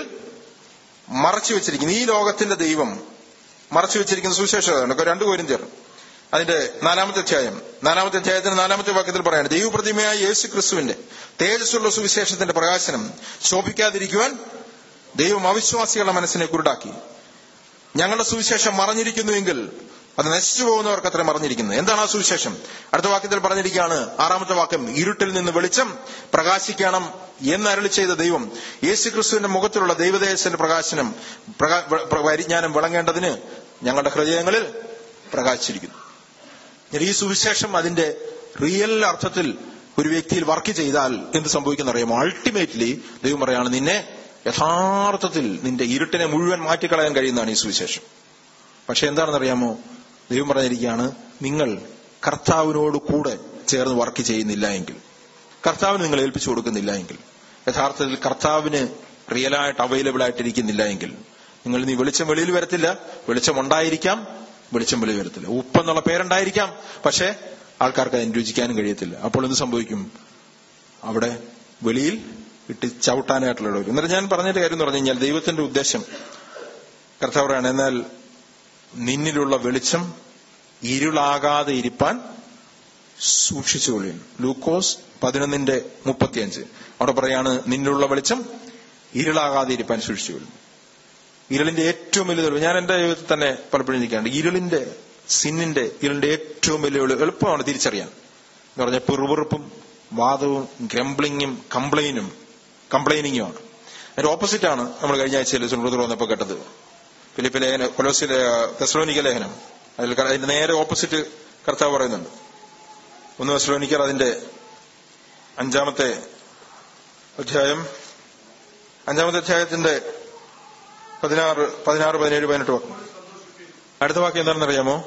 Speaker 1: മറച്ചു വെച്ചിരിക്കുന്നത്. ഈ ലോകത്തിന്റെ ദൈവം മറച്ചു വെച്ചിരിക്കുന്ന സുവിശേഷം രണ്ട് കൊരിന്ത്യർ അതിന്റെ നാലാമത്തെ അധ്യായം നാലാമത്തെ അധ്യായത്തിന്റെ നാലാമത്തെ വാക്യത്തിൽ പറയാണ്, ദൈവപ്രതിമയായ യേശു ക്രിസ്തുവിന്റെ തേജസ്സുള്ള സുവിശേഷത്തിന്റെ പ്രകാശനം ശോഭിക്കാതിരിക്കുവാൻ ദൈവം അവിശ്വാസികളുടെ മനസ്സിനെ കുരുടാക്കി. ഞങ്ങളുടെ സുവിശേഷം മറഞ്ഞിരിക്കുന്നുവെങ്കിൽ അത് നശിച്ചു പോകുന്നവർക്ക് അത്ര മറഞ്ഞിരിക്കുന്നത്. എന്താണ് ആ സുവിശേഷം? അടുത്ത വാക്യത്തിൽ പറഞ്ഞിരിക്കുകയാണ്, ആറാമത്തെ വാക്യം, ഇരുട്ടിൽ നിന്ന് വെളിച്ചം പ്രകാശിക്കണം എന്ന് അരുളി ചെയ്ത ദൈവം യേശു ക്രിസ്തുവിന്റെ മുഖത്തിലുള്ള ദൈവദേശത്തിന്റെ പ്രകാശനം പരിജ്ഞാനം വിളങ്ങേണ്ടതിന് ഞങ്ങളുടെ ഹൃദയങ്ങളിൽ പ്രകാശിച്ചിരിക്കുന്നു. ഈ സുവിശേഷം അതിന്റെ റിയൽ അർത്ഥത്തിൽ ഒരു വ്യക്തിയിൽ വർക്ക് ചെയ്താൽ എന്ത് സംഭവിക്കുന്ന അറിയാമോ? അൾട്ടിമേറ്റ്ലി ദൈവം പറയാണ്, നിന്നെ യഥാർത്ഥത്തിൽ നിന്റെ ഇരുട്ടിനെ മുഴുവൻ മാറ്റിക്കളയാൻ കഴിയുന്നതാണ് ഈ സുവിശേഷം. പക്ഷെ എന്താണെന്നറിയാമോ? ദൈവം പറഞ്ഞിരിക്കുകയാണ്, നിങ്ങൾ കർത്താവിനോട് കൂടെ ചേർന്ന് വർക്ക് ചെയ്യുന്നില്ല എങ്കിൽ, കർത്താവിന് നിങ്ങൾ ഏൽപ്പിച്ചു കൊടുക്കുന്നില്ല എങ്കിൽ, യഥാർത്ഥത്തിൽ കർത്താവിന് റിയലായിട്ട് അവൈലബിൾ ആയിട്ടിരിക്കുന്നില്ല എങ്കിൽ, നിങ്ങൾ നീ വെളിച്ചം വെളിയിൽ വരത്തില്ല. വെളിച്ചം ഉണ്ടായിരിക്കാം, വെളിച്ചം വെളിയിൽ വരത്തില്ല. ഉപ്പെന്നുള്ള പേരുണ്ടായിരിക്കാം, പക്ഷെ ആൾക്കാർക്ക് അതിന് രുചിക്കാനും കഴിയത്തില്ല. അപ്പോൾ എന്ത് സംഭവിക്കും? അവിടെ വെളിയിൽ ഇട്ട് ചവിട്ടാനായിട്ടുള്ള ഒരു. എന്നിട്ട് ഞാൻ പറഞ്ഞൊരു കാര്യം എന്ന് പറഞ്ഞു കഴിഞ്ഞാൽ, ദൈവത്തിന്റെ ഉദ്ദേശം കർത്താവ് പറയാണ്, എന്നാൽ നിന്നിലുള്ള വെളിച്ചം ഇരുളാകാതെ ഇരിപ്പാൻ സൂക്ഷിച്ചുകൊള്ളുന്നു. ലൂക്കോസ് പതിനൊന്നിന്റെ മുപ്പത്തിയഞ്ച് അവിടെ പറയാണ്, നിന്നിലുള്ള വെളിച്ചം ഇരുളാകാതെ ഇരിപ്പാൻ സൂക്ഷിച്ചുകൊള്ളുന്നു. ഇരുളിന്റെ ഏറ്റവും വലിയ തെളിവ്, ഞാൻ എന്റെ ജീവിതത്തിൽ തന്നെ പലപ്പോഴും ഇരിക്കാറുണ്ട്, ഇരുളിന്റെ സിന്നിന്റെ ഇരുളിന്റെ ഏറ്റവും വലിയ എളുപ്പമാണ് തിരിച്ചറിയാൻ എന്ന് പറഞ്ഞാൽ പിറുപിറുപ്പും വാദവും ഗ്രംബ്ലിങ്ങും കംപ്ലൈനും കംപ്ലൈനിങ്ങുമാണ്. അതിന്റെ ഓപ്പോസിറ്റ് ആണ് നമ്മൾ കഴിഞ്ഞ ആഴ്ചയിൽ സുഹൃത്തുക്കൾ വന്നപ്പോൾ കേട്ടത്. ഫിലിപ്പ് ലേഖനം, കൊലോസ്യ തെസ്സലോനിക്ക ലേഖനം, അതിൽ അതിന്റെ നേരെ ഓപ്പോസിറ്റ് കർത്താവ് പറയുന്നുണ്ട്. ഒന്ന് തെസ്സലോനിക്കർ അതിന്റെ അഞ്ചാമത്തെ അധ്യായം അഞ്ചാമത്തെ അധ്യായത്തിന്റെ പതിനാറ് പതിനാറ് പതിനേഴ് പതിനെട്ട് വാക്യം. അടുത്ത വാക്യം എന്താണെന്ന് അറിയാമോ?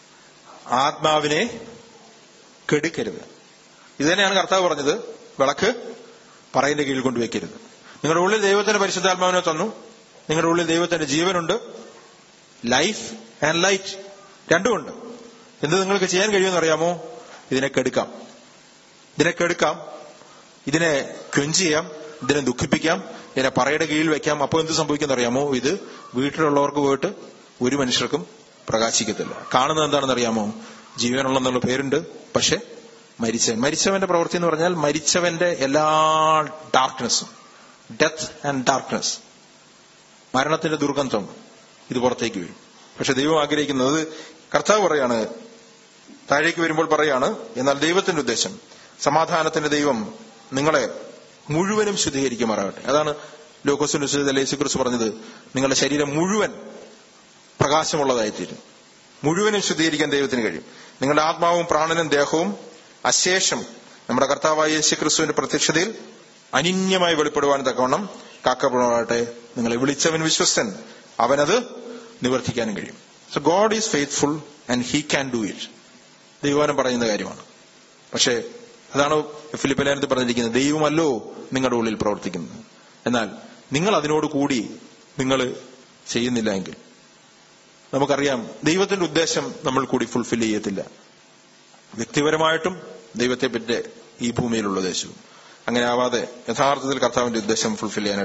Speaker 1: ആത്മാവിനെ കെടുക്കരുത്. ഇത് തന്നെയാണ് കർത്താവ് പറഞ്ഞത്, വിളക്ക് പറയിന്റെ കീഴിൽ കൊണ്ടുവയ്ക്കരുത്. നിങ്ങളുടെ ഉള്ളിൽ ദൈവത്തിന്റെ പരിശുദ്ധാത്മാവിനെ തന്നു. നിങ്ങളുടെ ഉള്ളിൽ ദൈവത്തിന്റെ ജീവനുണ്ട്, ലൈഫ് ആൻഡ് ലൈറ്റ് രണ്ടുമുണ്ട്. എന്ത് നിങ്ങൾക്ക് ചെയ്യാൻ കഴിയുമെന്ന് അറിയാമോ? ഇതിനെ കെടുക്കാം, ഇതിനെ കെടുക്കാം, ഇതിനെ ക്വെഞ്ച് ചെയ്യാം, ഇതിനെ ദുഃഖിപ്പിക്കാം, ഇതിനെ പറയുടെ കീഴിൽ വെക്കാം. അപ്പോൾ എന്ത് സംഭവിക്കുന്ന അറിയാമോ? ഇത് വീട്ടിലുള്ളവർക്ക് പോയിട്ട് ഒരു മനുഷ്യർക്കും പ്രകാശിക്കത്തില്ല. കാണുന്നത് എന്താണെന്ന് അറിയാമോ? ജീവനുള്ളെന്നുള്ള പേരുണ്ട്, പക്ഷെ മരിച്ചവൻ മരിച്ചവന്റെ പ്രവൃത്തി എന്ന് പറഞ്ഞാൽ മരിച്ചവന്റെ എല്ലാ ഡാർക്ക്നെസ്സും, ഡെത്ത് ആൻഡ് ഡാർക്ക്നെസ്, മരണത്തിന്റെ ദുർഗന്ധം ഇത് പുറത്തേക്ക് വരും. പക്ഷെ ദൈവം ആഗ്രഹിക്കുന്നത്, കർത്താവ് പറയാണ്, താഴേക്ക് വരുമ്പോൾ പറയാണ്, എന്നാൽ ദൈവത്തിന്റെ ഉദ്ദേശം സമാധാനത്തിന്റെ ദൈവം നിങ്ങളെ മുഴുവനും ശുദ്ധീകരിക്കുമാറാകട്ടെ. അതാണ് ലൂക്കോസിന്റെ സുവിശേഷത്തിൽ യേശുക്രിസ്തു പറഞ്ഞത്, നിങ്ങളുടെ ശരീരം മുഴുവൻ പ്രകാശമുള്ളതായിത്തീരും. മുഴുവനും ശുദ്ധീകരിക്കാൻ ദൈവത്തിന് കഴിയും. നിങ്ങളുടെ ആത്മാവും പ്രാണനും ദേഹവും അശേഷം നമ്മുടെ കർത്താവായ യേശുക്രിസ്തുവിന്റെ പ്രത്യക്ഷതയിൽ അനിന്യമായി വെളിപ്പെടുവാൻ തക്കവണ്ണം കാക്കപ്പെടുവാനാകട്ടെ. നിങ്ങളെ വിളിച്ചവൻ വിശ്വസ്തൻ, അവനത് നിവർത്തിക്കാനും കഴിയും. So God is faithful and he can do it. ദൈവവചനം പറയുന്ന കാര്യമാണ്. പക്ഷേ അതാണ് ഫിലിപ്പ് ലേഖനത്തിൽ പറഞ്ഞിരിക്കുന്നത്, ദൈവമല്ലോ നിങ്ങളുടെ ഉള്ളിൽ പ്രവർത്തിക്കുന്നത്. എന്നാൽ നിങ്ങൾ അതിനോട് കൂടി നിങ്ങൾ ചെയ്യുന്നില്ല എങ്കിൽ നമുക്കറിയാം ദൈവത്തിന്റെ ഉദ്ദേശം നമ്മൾ കൂടി ഫുൾഫിൽ ചെയ്യത്തില്ല. വ്യക്തിപരമായിട്ടും ദൈവത്തെ പറ്റി ഈ ഭൂമിയിലുള്ള ഉദ്ദേശവും അങ്ങനെ ആവാതെ യഥാർത്ഥത്തിൽ കർത്താവിന്റെ ഉദ്ദേശം ഫുൾഫിൽ ചെയ്യാനായിട്ട്